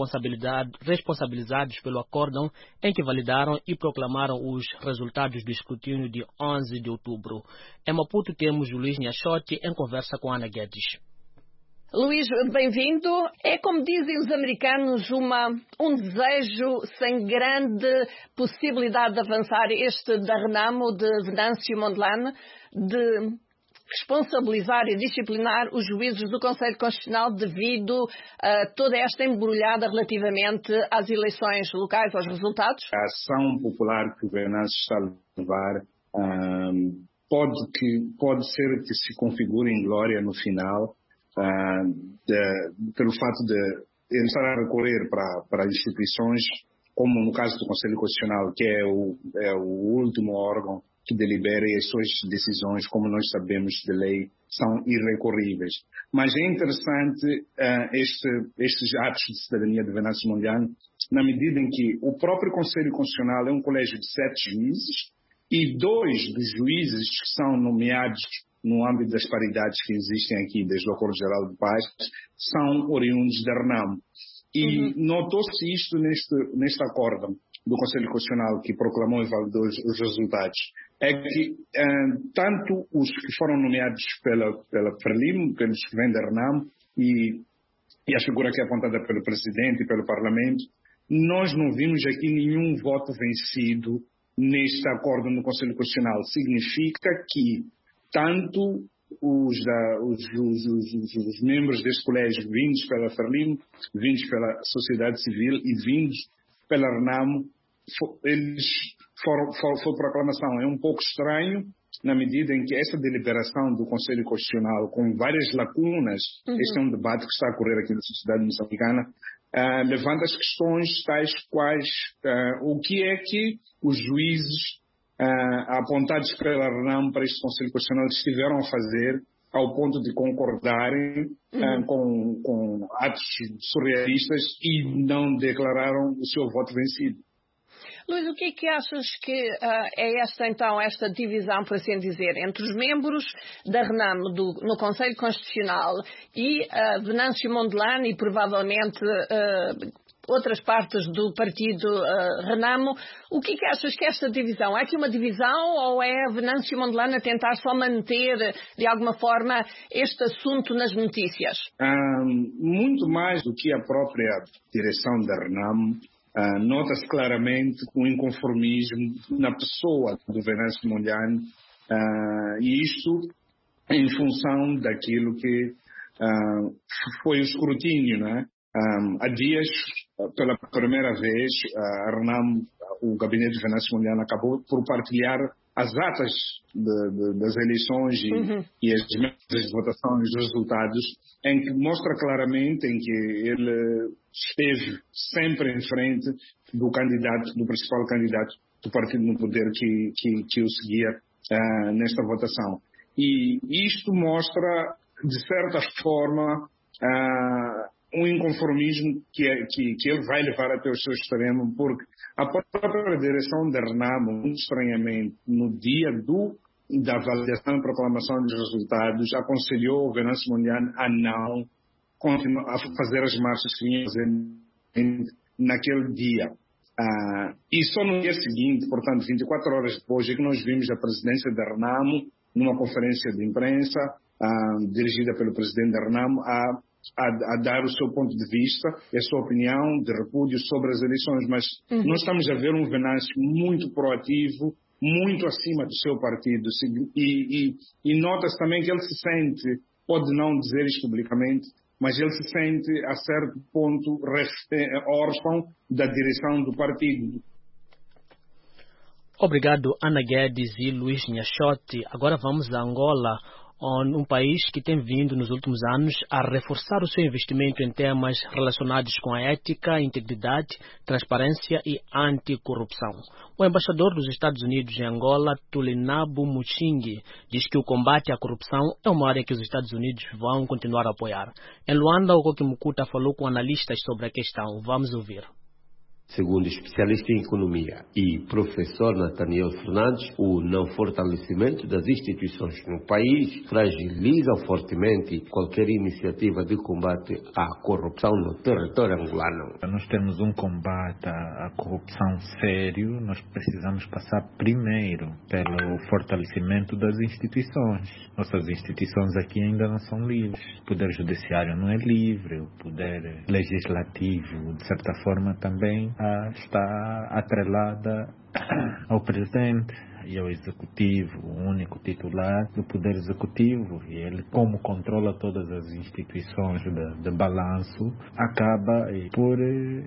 responsabilizados pelo acórdão em que validaram e proclamaram os resultados do escrutínio de onze de outubro. Em Maputo temos o Luís Nhachote em conversa com Ana Guedes. Luís, bem-vindo. É, como dizem os americanos, uma, um desejo sem grande possibilidade de avançar este da Renamo, de Venâncio Mondlane, de responsabilizar e disciplinar os juízes do Conselho Constitucional devido a toda esta embrulhada relativamente às eleições locais, aos resultados? A ação popular que o Venâncio está a levar um, pode, que, pode ser que se configure em glória no final, uh, de, pelo fato de ele estar a recorrer para, para instituições, como no caso do Conselho Constitucional, que é o, é o último órgão que delibera e as suas decisões, como nós sabemos de lei, são irrecorríveis. Mas é interessante uh, este, estes atos de cidadania de Venâncio Mondlane, na medida em que o próprio Conselho Constitucional é um colégio de sete juízes e dois dos juízes que são nomeados no âmbito das paridades que existem aqui, desde o Acordo Geral de Paz, são oriundos da Renamo. E uhum. notou-se isto neste, neste acordo do Conselho Constitucional que proclamou e validou os, os resultados, é que uh, tanto os que foram nomeados pela, pela Frelimo, pelos que vêm da Renamo, e, e a figura que é apontada pelo Presidente e pelo Parlamento, nós não vimos aqui nenhum voto vencido neste acordo no Conselho Constitucional. Significa que tanto os, da, os, os, os, os membros deste colégio vindos pela Frelimo, vindos pela sociedade civil e vindos pela Renamo, eles foram, for, for proclamação. É um pouco estranho, na medida em que essa deliberação do Conselho Constitucional, com várias lacunas, uhum. este é um debate que está a ocorrer aqui na sociedade moçambicana, uh, levanta as questões tais quais uh, o que é que os juízes uh, apontados pela Renamo para este Conselho Constitucional estiveram a fazer ao ponto de concordarem uhum. uh, com, com atos surrealistas e não declararam o seu voto vencido. Luís, o que é que achas que uh, é esta, então, esta divisão, por assim dizer, entre os membros da Renamo do, no Conselho Constitucional e uh, Venâncio Mondlane e provavelmente uh, outras partes do partido uh, Renamo. O que é que achas que esta divisão? É aqui uma divisão ou é Venâncio Mondlane a tentar só manter, de alguma forma, este assunto nas notícias? Um, muito mais do que a própria direção da Renamo, uh, nota-se claramente um inconformismo na pessoa do Venâncio Mondlane, uh, e isto em função daquilo que uh, foi o escrutínio, né? Um, há dias, pela primeira vez, a Renamo, o gabinete de Venâncio Mondlane acabou por partilhar as atas de, de, das eleições e, uhum. e as mesas de votação e os resultados, em que mostra claramente em que ele esteve sempre em frente do candidato, do principal candidato do partido no poder que, que, que o seguia uh, nesta votação. E isto mostra, de certa forma, uh, um inconformismo que, é, que, que ele vai levar até o seu extremo, porque a própria direção da Renamo, muito estranhamente, no dia do, da avaliação e proclamação dos resultados, aconselhou o Venâncio Mondlane a não continuar a fazer as marchas que vinham fazer naquele dia. Uh, e só no dia seguinte, portanto, vinte e quatro horas depois, é que nós vimos a presidência da Renamo, numa conferência de imprensa, uh, dirigida pelo presidente da Renamo, a A, a dar o seu ponto de vista e a sua opinião de repúdio sobre as eleições, mas uhum. nós estamos a ver um Venâncio muito proativo, muito acima do seu partido, e, e, e nota-se também que ele se sente, pode não dizer isto publicamente, mas ele se sente a certo ponto órfão da direção do partido. Obrigado, Ana Guedes e Luís Nhachotti. Agora vamos a Angola, um país que tem vindo nos últimos anos a reforçar o seu investimento em temas relacionados com a ética, integridade, transparência e anticorrupção. O embaixador dos Estados Unidos em Angola, Tulinabo Muchingi, diz que o combate à corrupção é uma área que os Estados Unidos vão continuar a apoiar. Em Luanda, o Koki Mukuta falou com analistas sobre a questão. Vamos ouvir. Segundo especialista em economia e professor Nathaniel Fernandes, o não fortalecimento das instituições no país fragiliza fortemente qualquer iniciativa de combate à corrupção no território angolano. Nós temos um combate à corrupção sério, nós precisamos passar primeiro pelo fortalecimento das instituições. Nossas instituições aqui ainda não são livres. O poder judiciário não é livre, o poder legislativo, de certa forma, também está atrelada ao presidente e ao executivo, o único titular do poder executivo, e ele, como controla todas as instituições de, de balanço, acaba por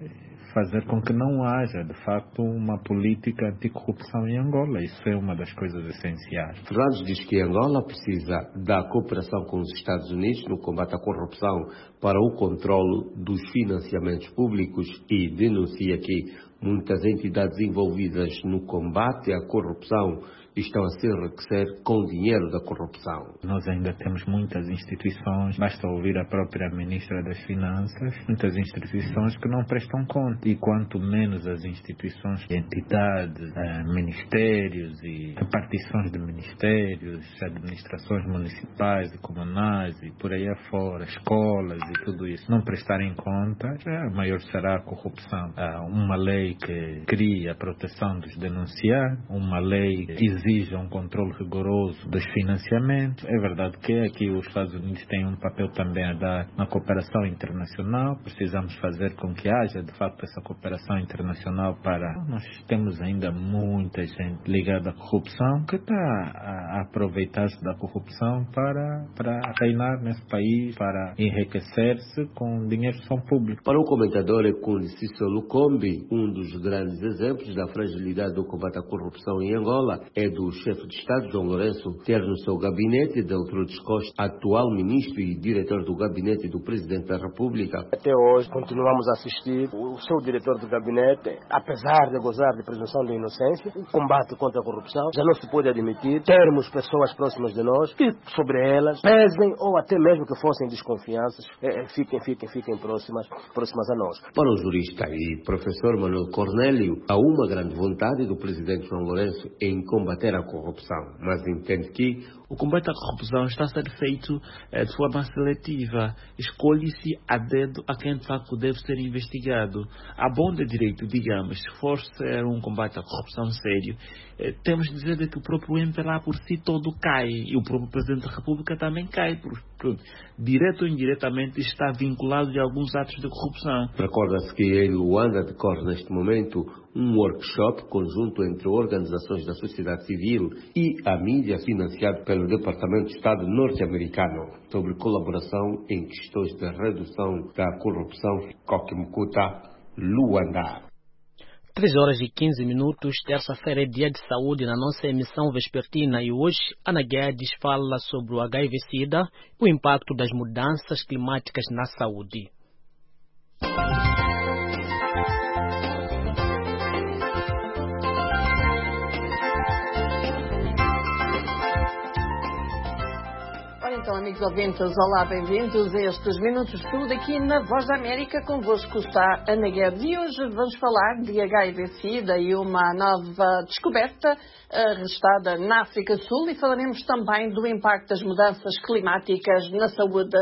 fazer com que não haja, de facto, uma política anticorrupção em Angola. Isso é uma das coisas essenciais. Fernandes diz que Angola precisa da cooperação com os Estados Unidos no combate à corrupção para o controle dos financiamentos públicos e denuncia que muitas entidades envolvidas no combate à corrupção estão a se enriquecer com o dinheiro da corrupção. Nós ainda temos muitas instituições, basta ouvir a própria Ministra das Finanças, muitas instituições que não prestam conta. E quanto menos as instituições, entidades, eh, ministérios e repartições de ministérios, administrações municipais e comunais e por aí afora, escolas e tudo isso, não prestarem conta, já maior será a corrupção. Há uma lei que cria a proteção dos denunciados, uma lei que exige um controle rigoroso dos financiamentos. É verdade que aqui os Estados Unidos têm um papel também a dar na cooperação internacional. Precisamos fazer com que haja, de facto, essa cooperação internacional para... Nós temos ainda muita gente ligada à corrupção que está a aproveitar-se da corrupção para, para reinar nesse país, para enriquecer-se com dinheiro que são públicos. Para o comentador Ekunciso Lukombi, um dos grandes exemplos da fragilidade do combate à corrupção em Angola é do chefe de Estado, João Lourenço, ter no seu gabinete Deltrudes Costa, atual ministro e diretor do gabinete do Presidente da República. Até hoje continuamos a assistir o seu diretor do gabinete, apesar de gozar de presunção de inocência, o combate contra a corrupção já não se pode admitir termos pessoas próximas de nós que sobre elas pesem ou até mesmo que fossem desconfianças, é, fiquem, fiquem, fiquem próximas, próximas a nós. Para o jurista e professor Manuel Cornélio, há uma grande vontade do presidente João Lourenço em combater a corrupção, mas entende que o combate à corrupção está a ser feito eh, de forma seletiva. Escolhe-se a dedo a quem de facto deve ser investigado. A bom de direito, digamos, se for ser um combate à corrupção sério, eh, temos de dizer que o próprio M P L A por si todo cai e o próprio Presidente da República também cai, porque direto ou indiretamente está vinculado de alguns atos de corrupção. Recorda-se que em Luanda decorre neste momento um workshop conjunto entre organizações da sociedade civil e a mídia financiado pelo Departamento de Estado norte-americano sobre colaboração em questões de redução da corrupção. Kokimkuta, Luanda. três horas e quinze minutos, terça-feira é dia de saúde na nossa emissão vespertina e hoje Ana Guedes fala sobre o H I V-Sida e o impacto das mudanças climáticas na saúde. Então, amigos ouvintes, olá, bem-vindos a estes Minutos de Saúde aqui na Voz da América. Convosco está Ana Guedes e hoje vamos falar de H I V-Sida e uma nova descoberta registada na África do Sul e falaremos também do impacto das mudanças climáticas na saúde.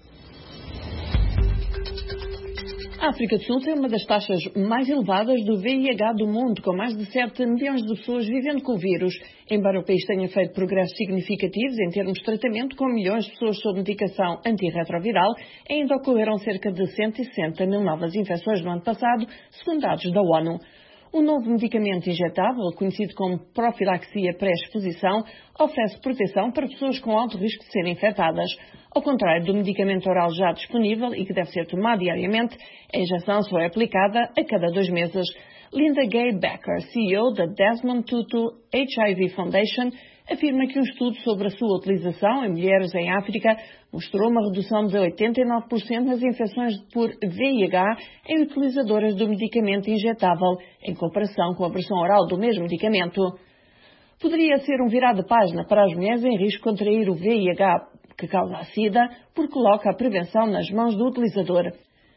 A África do Sul tem uma das taxas mais elevadas do V I H do mundo, com mais de sete milhões de pessoas vivendo com o vírus. Embora o país tenha feito progressos significativos em termos de tratamento, com milhões de pessoas sob medicação antirretroviral, ainda ocorreram cerca de cento e sessenta mil novas infecções no ano passado, segundo dados da ONU. O novo medicamento injetável, conhecido como profilaxia pré-exposição, oferece proteção para pessoas com alto risco de serem infectadas. Ao contrário do medicamento oral já disponível e que deve ser tomado diariamente, a injeção só é aplicada a cada dois meses. Linda Gay Becker, C E O da Desmond Tutu H I V Foundation, afirma que um estudo sobre a sua utilização em mulheres em África mostrou uma redução de oitenta e nove por cento nas infecções por V I H em utilizadoras do medicamento injetável, em comparação com a versão oral do mesmo medicamento. Poderia ser um virado de página para as mulheres em risco de contrair o V I H que causa a SIDA, porque coloca a prevenção nas mãos do utilizador.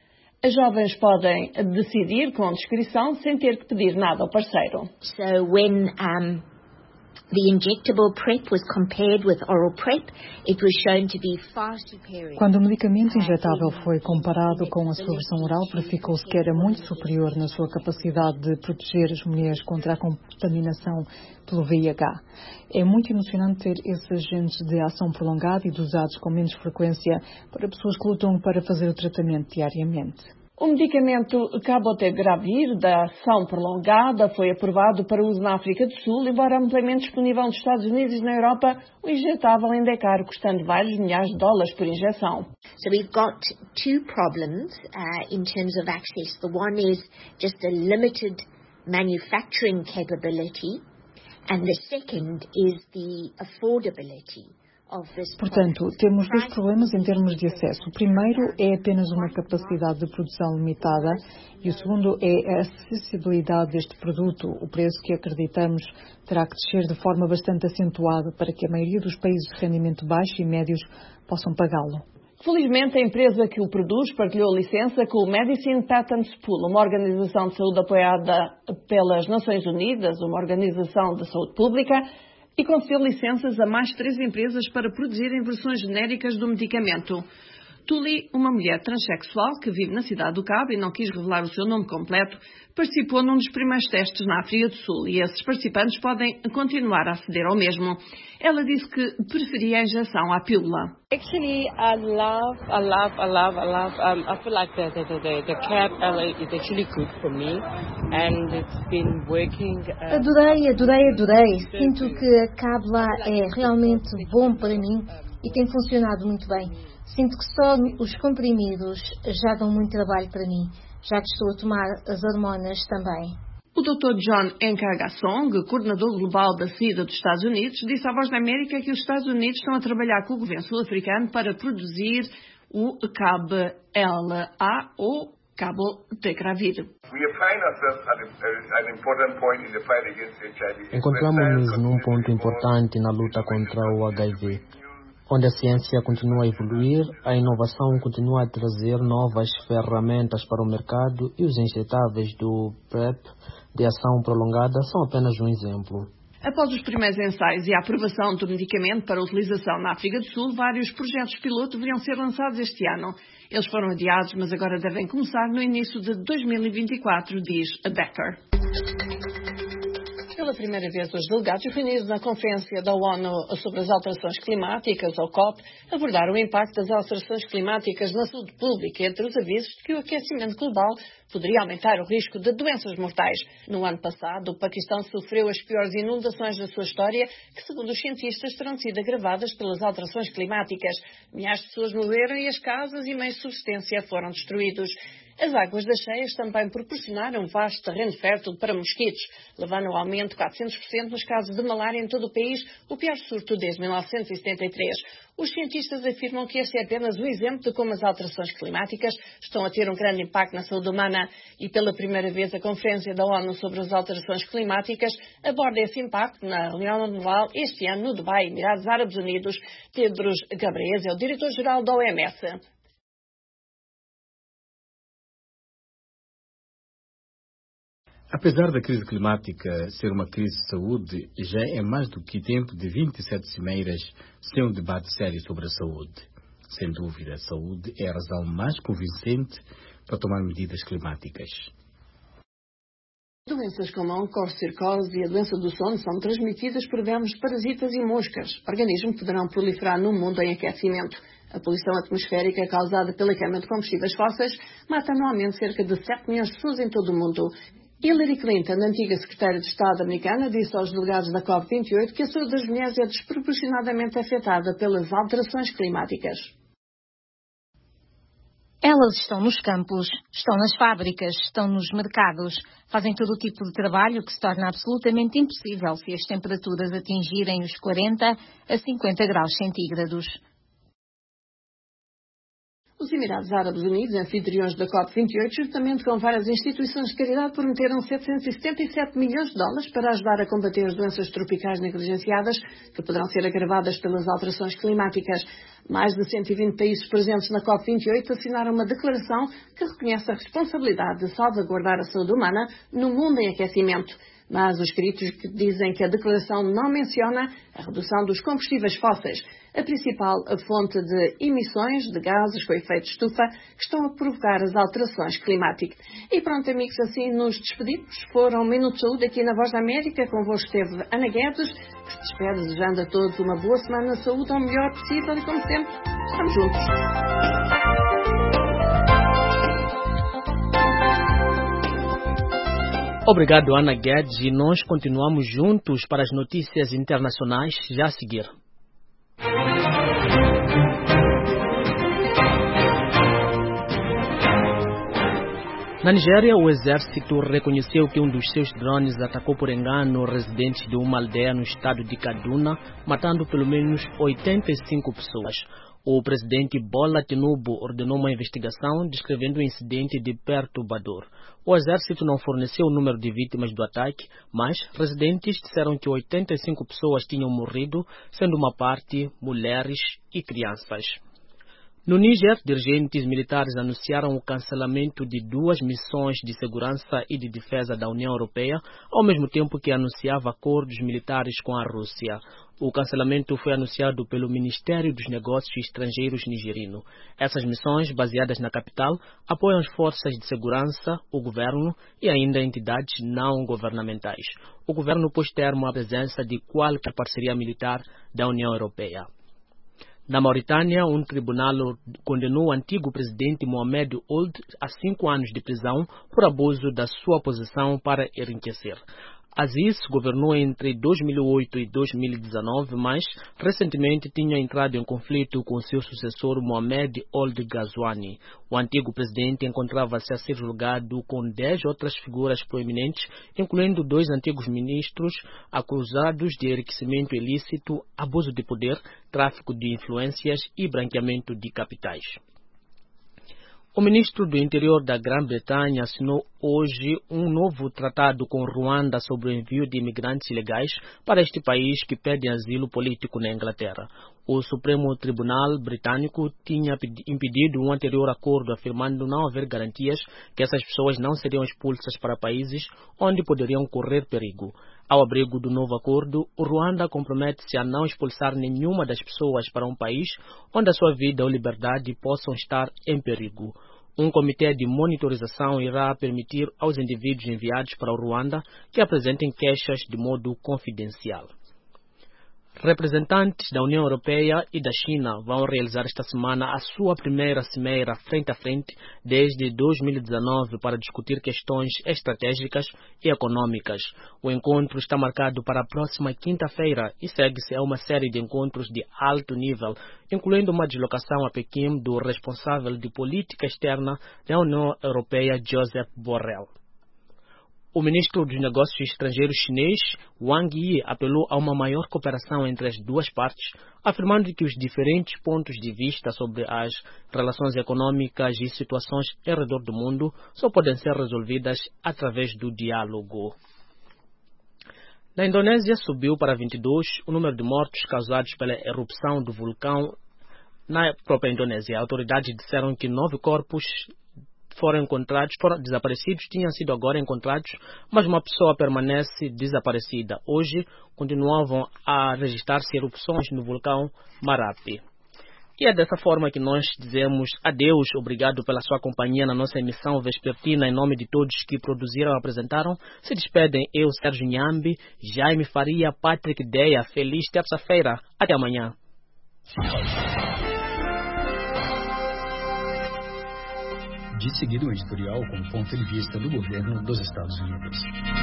As jovens podem decidir com discrição sem ter que pedir nada ao parceiro. So when um, the injectable PrEP was compared with oral PrEP, it was shown to be far superior. Quando o medicamento injetável foi comparado com a sua versão oral, verificou-se que era muito superior na sua capacidade de proteger as mulheres contra a contaminação pelo V I H. É muito emocionante ter esses agentes de ação prolongada e dosados com menos frequência para pessoas que lutam para fazer o tratamento diariamente. O medicamento Cabotegravir, da ação prolongada, foi aprovado para uso na África do Sul, embora amplamente disponível nos Estados Unidos e na Europa, o injetável ainda é caro, custando vários milhares de dólares por injeção. So we've got two problems uh, in terms of access. The one is just a limited manufacturing capability, and the second is the affordability. Portanto, temos dois problemas em termos de acesso. O primeiro é apenas uma capacidade de produção limitada e o segundo é a acessibilidade deste produto. O preço que acreditamos terá que descer de forma bastante acentuada para que a maioria dos países de rendimento baixo e médios possam pagá-lo. Felizmente, a empresa que o produz partilhou licença com o Medicine Patents Pool, uma organização de saúde apoiada pelas Nações Unidas, uma organização de saúde pública, e concedeu licenças a mais três empresas para produzirem versões genéricas do medicamento. Tuli, uma mulher transexual que vive na cidade do Cabo e não quis revelar o seu nome completo, participou num dos primeiros testes na África do Sul e esses participantes podem continuar a aceder ao mesmo. Ela disse que preferia a injeção à pílula. Actually, I love, I love, I love, I love. Um, I feel like the the the, the cap is actually good for me, and it's been working. Uh, adorei, adorei, adorei. Sinto que a cábula é realmente bom para mim e tem funcionado muito bem. Sinto que só os comprimidos já dão muito trabalho para mim, já que estou a tomar as hormonas também. O doutor John Nkagassong, coordenador global da SIDA dos Estados Unidos, disse à Voz da América que os Estados Unidos estão a trabalhar com o governo sul-africano para produzir o Cab-L A ou Cabotegravir. Encontramos-nos num ponto importante na luta contra o H I V. onde a ciência continua a evoluir, a inovação continua a trazer novas ferramentas para o mercado e os injetáveis do P R E P de ação prolongada são apenas um exemplo. Após os primeiros ensaios e a aprovação do medicamento para utilização na África do Sul, vários projetos piloto deveriam ser lançados este ano. Eles foram adiados, mas agora devem começar no início de dois mil e vinte e quatro, diz a Becker. Pela primeira vez, os delegados reunidos na Conferência da ONU sobre as Alterações Climáticas, ou COP, abordaram o impacto das alterações climáticas na saúde pública, entre os avisos de que o aquecimento global poderia aumentar o risco de doenças mortais. No ano passado, o Paquistão sofreu as piores inundações da sua história, que, segundo os cientistas, terão sido agravadas pelas alterações climáticas. Milhares de pessoas morreram e as casas e meios de subsistência foram destruídos. As águas das cheias também proporcionaram um vasto terreno fértil para mosquitos, levando ao aumento de quatrocentos por cento nos casos de malária em todo o país, o pior surto desde mil novecentos e setenta e três. Os cientistas afirmam que este é apenas um exemplo de como as alterações climáticas estão a ter um grande impacto na saúde humana e, pela primeira vez, a Conferência da ONU sobre as Alterações Climáticas aborda esse impacto na reunião anual este ano no Dubai, Emirados Árabes Unidos. Tedros Ghebreyesus é o diretor-geral da O M S. Apesar da crise climática ser uma crise de saúde, já é mais do que tempo de vinte e sete cimeiras sem um debate sério sobre a saúde. Sem dúvida, a saúde é a razão mais convincente para tomar medidas climáticas. Doenças como a oncocercose e a doença do sono são transmitidas por vermes, parasitas e moscas, organismos que poderão proliferar no mundo em aquecimento. A poluição atmosférica causada pela queima de combustíveis fósseis mata anualmente cerca de sete milhões de pessoas em todo o mundo. Hillary Clinton, antiga secretária de Estado americana, disse aos delegados da COP vinte e oito que a saúde das mulheres é desproporcionadamente afetada pelas alterações climáticas. Elas estão nos campos, estão nas fábricas, estão nos mercados, fazem todo o tipo de trabalho que se torna absolutamente impossível se as temperaturas atingirem os quarenta a cinquenta graus centígrados. Os Emirados Árabes Unidos, anfitriões da COP vinte e oito, juntamente com várias instituições de caridade, prometeram setecentos e setenta e sete milhões de dólares para ajudar a combater as doenças tropicais negligenciadas, que poderão ser agravadas pelas alterações climáticas. Mais de cento e vinte países presentes na COP vinte e oito assinaram uma declaração que reconhece a responsabilidade de salvaguardar a saúde humana no mundo em aquecimento. Mas os críticos dizem que a declaração não menciona a redução dos combustíveis fósseis, a principal fonte de emissões de gases com efeito de estufa que estão a provocar as alterações climáticas. E pronto, amigos, assim nos despedimos. Foram um Minuto de Saúde aqui na Voz da América. Convosco esteve Ana Guedes, que se despede desejando a todos uma boa semana de saúde ao melhor possível e, como sempre, estamos juntos. Obrigado, Ana Guedes, e nós continuamos juntos para as notícias internacionais já a seguir. Na Nigéria, o exército reconheceu que um dos seus drones atacou por engano residentes de uma aldeia no estado de Kaduna, matando pelo menos oitenta e cinco pessoas. O presidente Bola Tinubu ordenou uma investigação, descrevendo o incidente de perturbador. O exército não forneceu o número de vítimas do ataque, mas residentes disseram que oitenta e cinco pessoas tinham morrido, sendo uma parte mulheres e crianças. No Níger, dirigentes militares anunciaram o cancelamento de duas missões de segurança e de defesa da União Europeia, ao mesmo tempo que anunciava acordos militares com a Rússia. O cancelamento foi anunciado pelo Ministério dos Negócios Estrangeiros nigerino. Essas missões, baseadas na capital, apoiam as forças de segurança, o governo e ainda entidades não governamentais. O governo pôs termo à presença de qualquer parceria militar da União Europeia. Na Mauritânia, um tribunal condenou o antigo presidente Mohamed Ould a cinco anos de prisão por abuso da sua posição para enriquecer. Aziz governou entre dois mil e oito e dois mil e dezenove, mas recentemente tinha entrado em conflito com seu sucessor Mohamed Ould Ghazouani. O antigo presidente encontrava-se a ser julgado com dez outras figuras proeminentes, incluindo dois antigos ministros acusados de enriquecimento ilícito, abuso de poder, tráfico de influências e branqueamento de capitais. O ministro do Interior da Grã-Bretanha assinou hoje um novo tratado com Ruanda sobre o envio de imigrantes ilegais para este país que pedem asilo político na Inglaterra. O Supremo Tribunal Britânico tinha impedido um anterior acordo, afirmando não haver garantias que essas pessoas não seriam expulsas para países onde poderiam correr perigo. Ao abrigo do novo acordo, o Ruanda compromete-se a não expulsar nenhuma das pessoas para um país onde a sua vida ou liberdade possam estar em perigo. Um comitê de monitorização irá permitir aos indivíduos enviados para o Ruanda que apresentem queixas de modo confidencial. Representantes da União Europeia e da China vão realizar esta semana a sua primeira cimeira frente a frente desde dois mil e dezenove para discutir questões estratégicas e econômicas. O encontro está marcado para a próxima quinta-feira e segue-se a uma série de encontros de alto nível, incluindo uma deslocação a Pequim do responsável de política externa da União Europeia, Josep Borrell. O ministro dos Negócios Estrangeiros chinês, Wang Yi, apelou a uma maior cooperação entre as duas partes, afirmando que os diferentes pontos de vista sobre as relações econômicas e situações ao redor do mundo só podem ser resolvidas através do diálogo. Na Indonésia, subiu para vinte e dois o número de mortos causados pela erupção do vulcão na própria Indonésia. Autoridades disseram que nove corpos foram encontrados, foram desaparecidos, tinham sido agora encontrados, mas uma pessoa permanece desaparecida. Hoje, continuavam a registrar-se erupções no vulcão Marapi. E é dessa forma que nós dizemos adeus, obrigado pela sua companhia na nossa emissão vespertina. Em nome de todos que produziram e apresentaram, se despedem eu, Sérgio Nhambi, Jaime Faria, Patrick Deia. Feliz terça-feira. Até amanhã. De seguida, um editorial com o ponto de vista do governo dos Estados Unidos.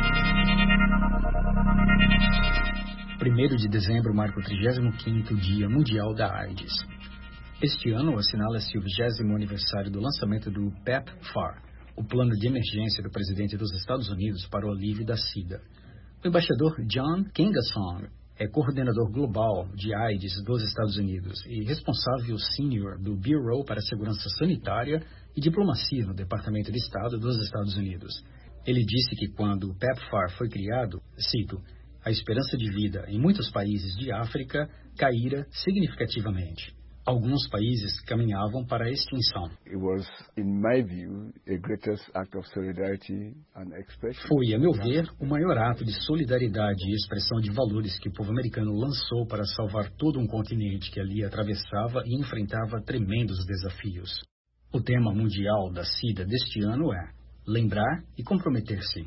primeiro de dezembro marca o trigésimo quinto Dia Mundial da AIDS. Este ano assinala-se o vigésimo aniversário do lançamento do PEPFAR, o plano de emergência do presidente dos Estados Unidos para o alívio da SIDA. O embaixador John Kingasong é coordenador global de AIDS dos Estados Unidos e responsável sênior do Bureau para a Segurança Sanitária e Diplomacia no Departamento de Estado dos Estados Unidos. Ele disse que quando o PEPFAR foi criado, cito, a esperança de vida em muitos países de África caíra significativamente. Alguns países caminhavam para a extinção. Foi, a meu ver, o maior ato de solidariedade e expressão de valores que o povo americano lançou para salvar todo um continente que ali atravessava e enfrentava tremendos desafios. O tema mundial da SIDA deste ano é lembrar e comprometer-se.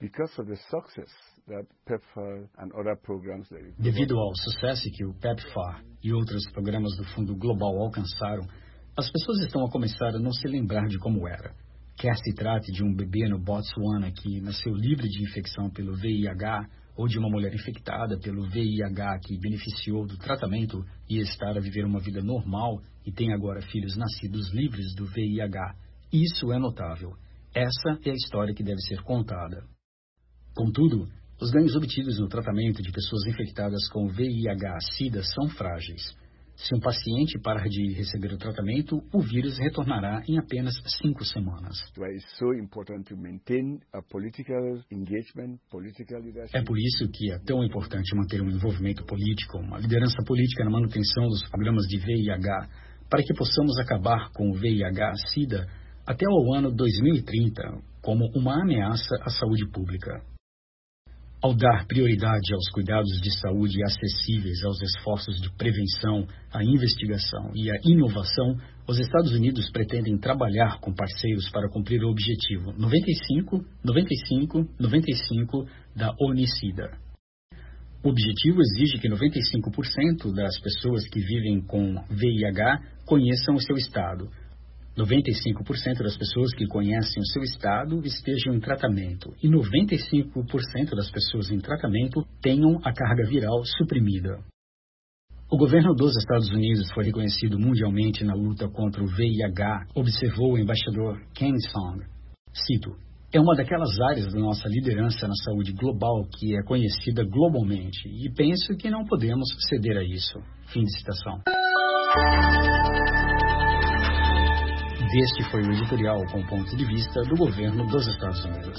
Devido ao sucesso que o PEPFAR e outros programas do Fundo Global alcançaram, as pessoas estão a começar a não se lembrar de como era. Quer se trate de um bebê no Botsuana que nasceu livre de infecção pelo V I H ou de uma mulher infectada pelo V I H que beneficiou do tratamento e está a viver uma vida normal e tem agora filhos nascidos livres do V I H. Isso é notável. Essa é a história que deve ser contada. Contudo, os ganhos obtidos no tratamento de pessoas infectadas com V I H-Sida são frágeis. Se um paciente parar de receber o tratamento, o vírus retornará em apenas cinco semanas. É por isso que é tão importante manter um envolvimento político, uma liderança política na manutenção dos programas de V I H, para que possamos acabar com o V I H-Sida até o ano dois mil e trinta, como uma ameaça à saúde pública. Ao dar prioridade aos cuidados de saúde acessíveis aos esforços de prevenção, à investigação e à inovação, os Estados Unidos pretendem trabalhar com parceiros para cumprir o objetivo noventa e cinco, noventa e cinco, noventa e cinco da ONU-SIDA. O objetivo exige que noventa e cinco por cento das pessoas que vivem com V I H conheçam o seu estado. noventa e cinco por cento das pessoas que conhecem o seu estado estejam em tratamento e noventa e cinco por cento das pessoas em tratamento tenham a carga viral suprimida. O governo dos Estados Unidos foi reconhecido mundialmente na luta contra o V I H, observou o embaixador Ken Song. Cito, é uma daquelas áreas da nossa liderança na saúde global que é conhecida globalmente e penso que não podemos ceder a isso. Fim de citação. Este foi o editorial com o ponto de vista do governo dos Estados Unidos.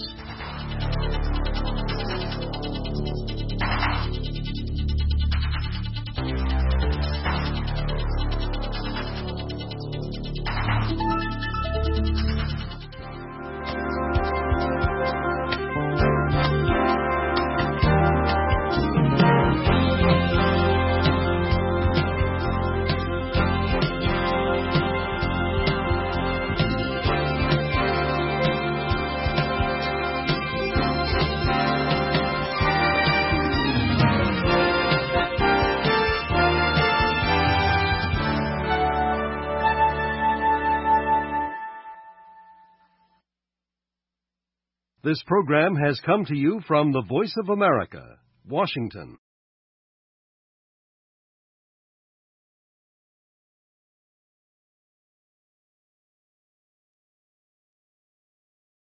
This program has come to you from the Voice of America, Washington.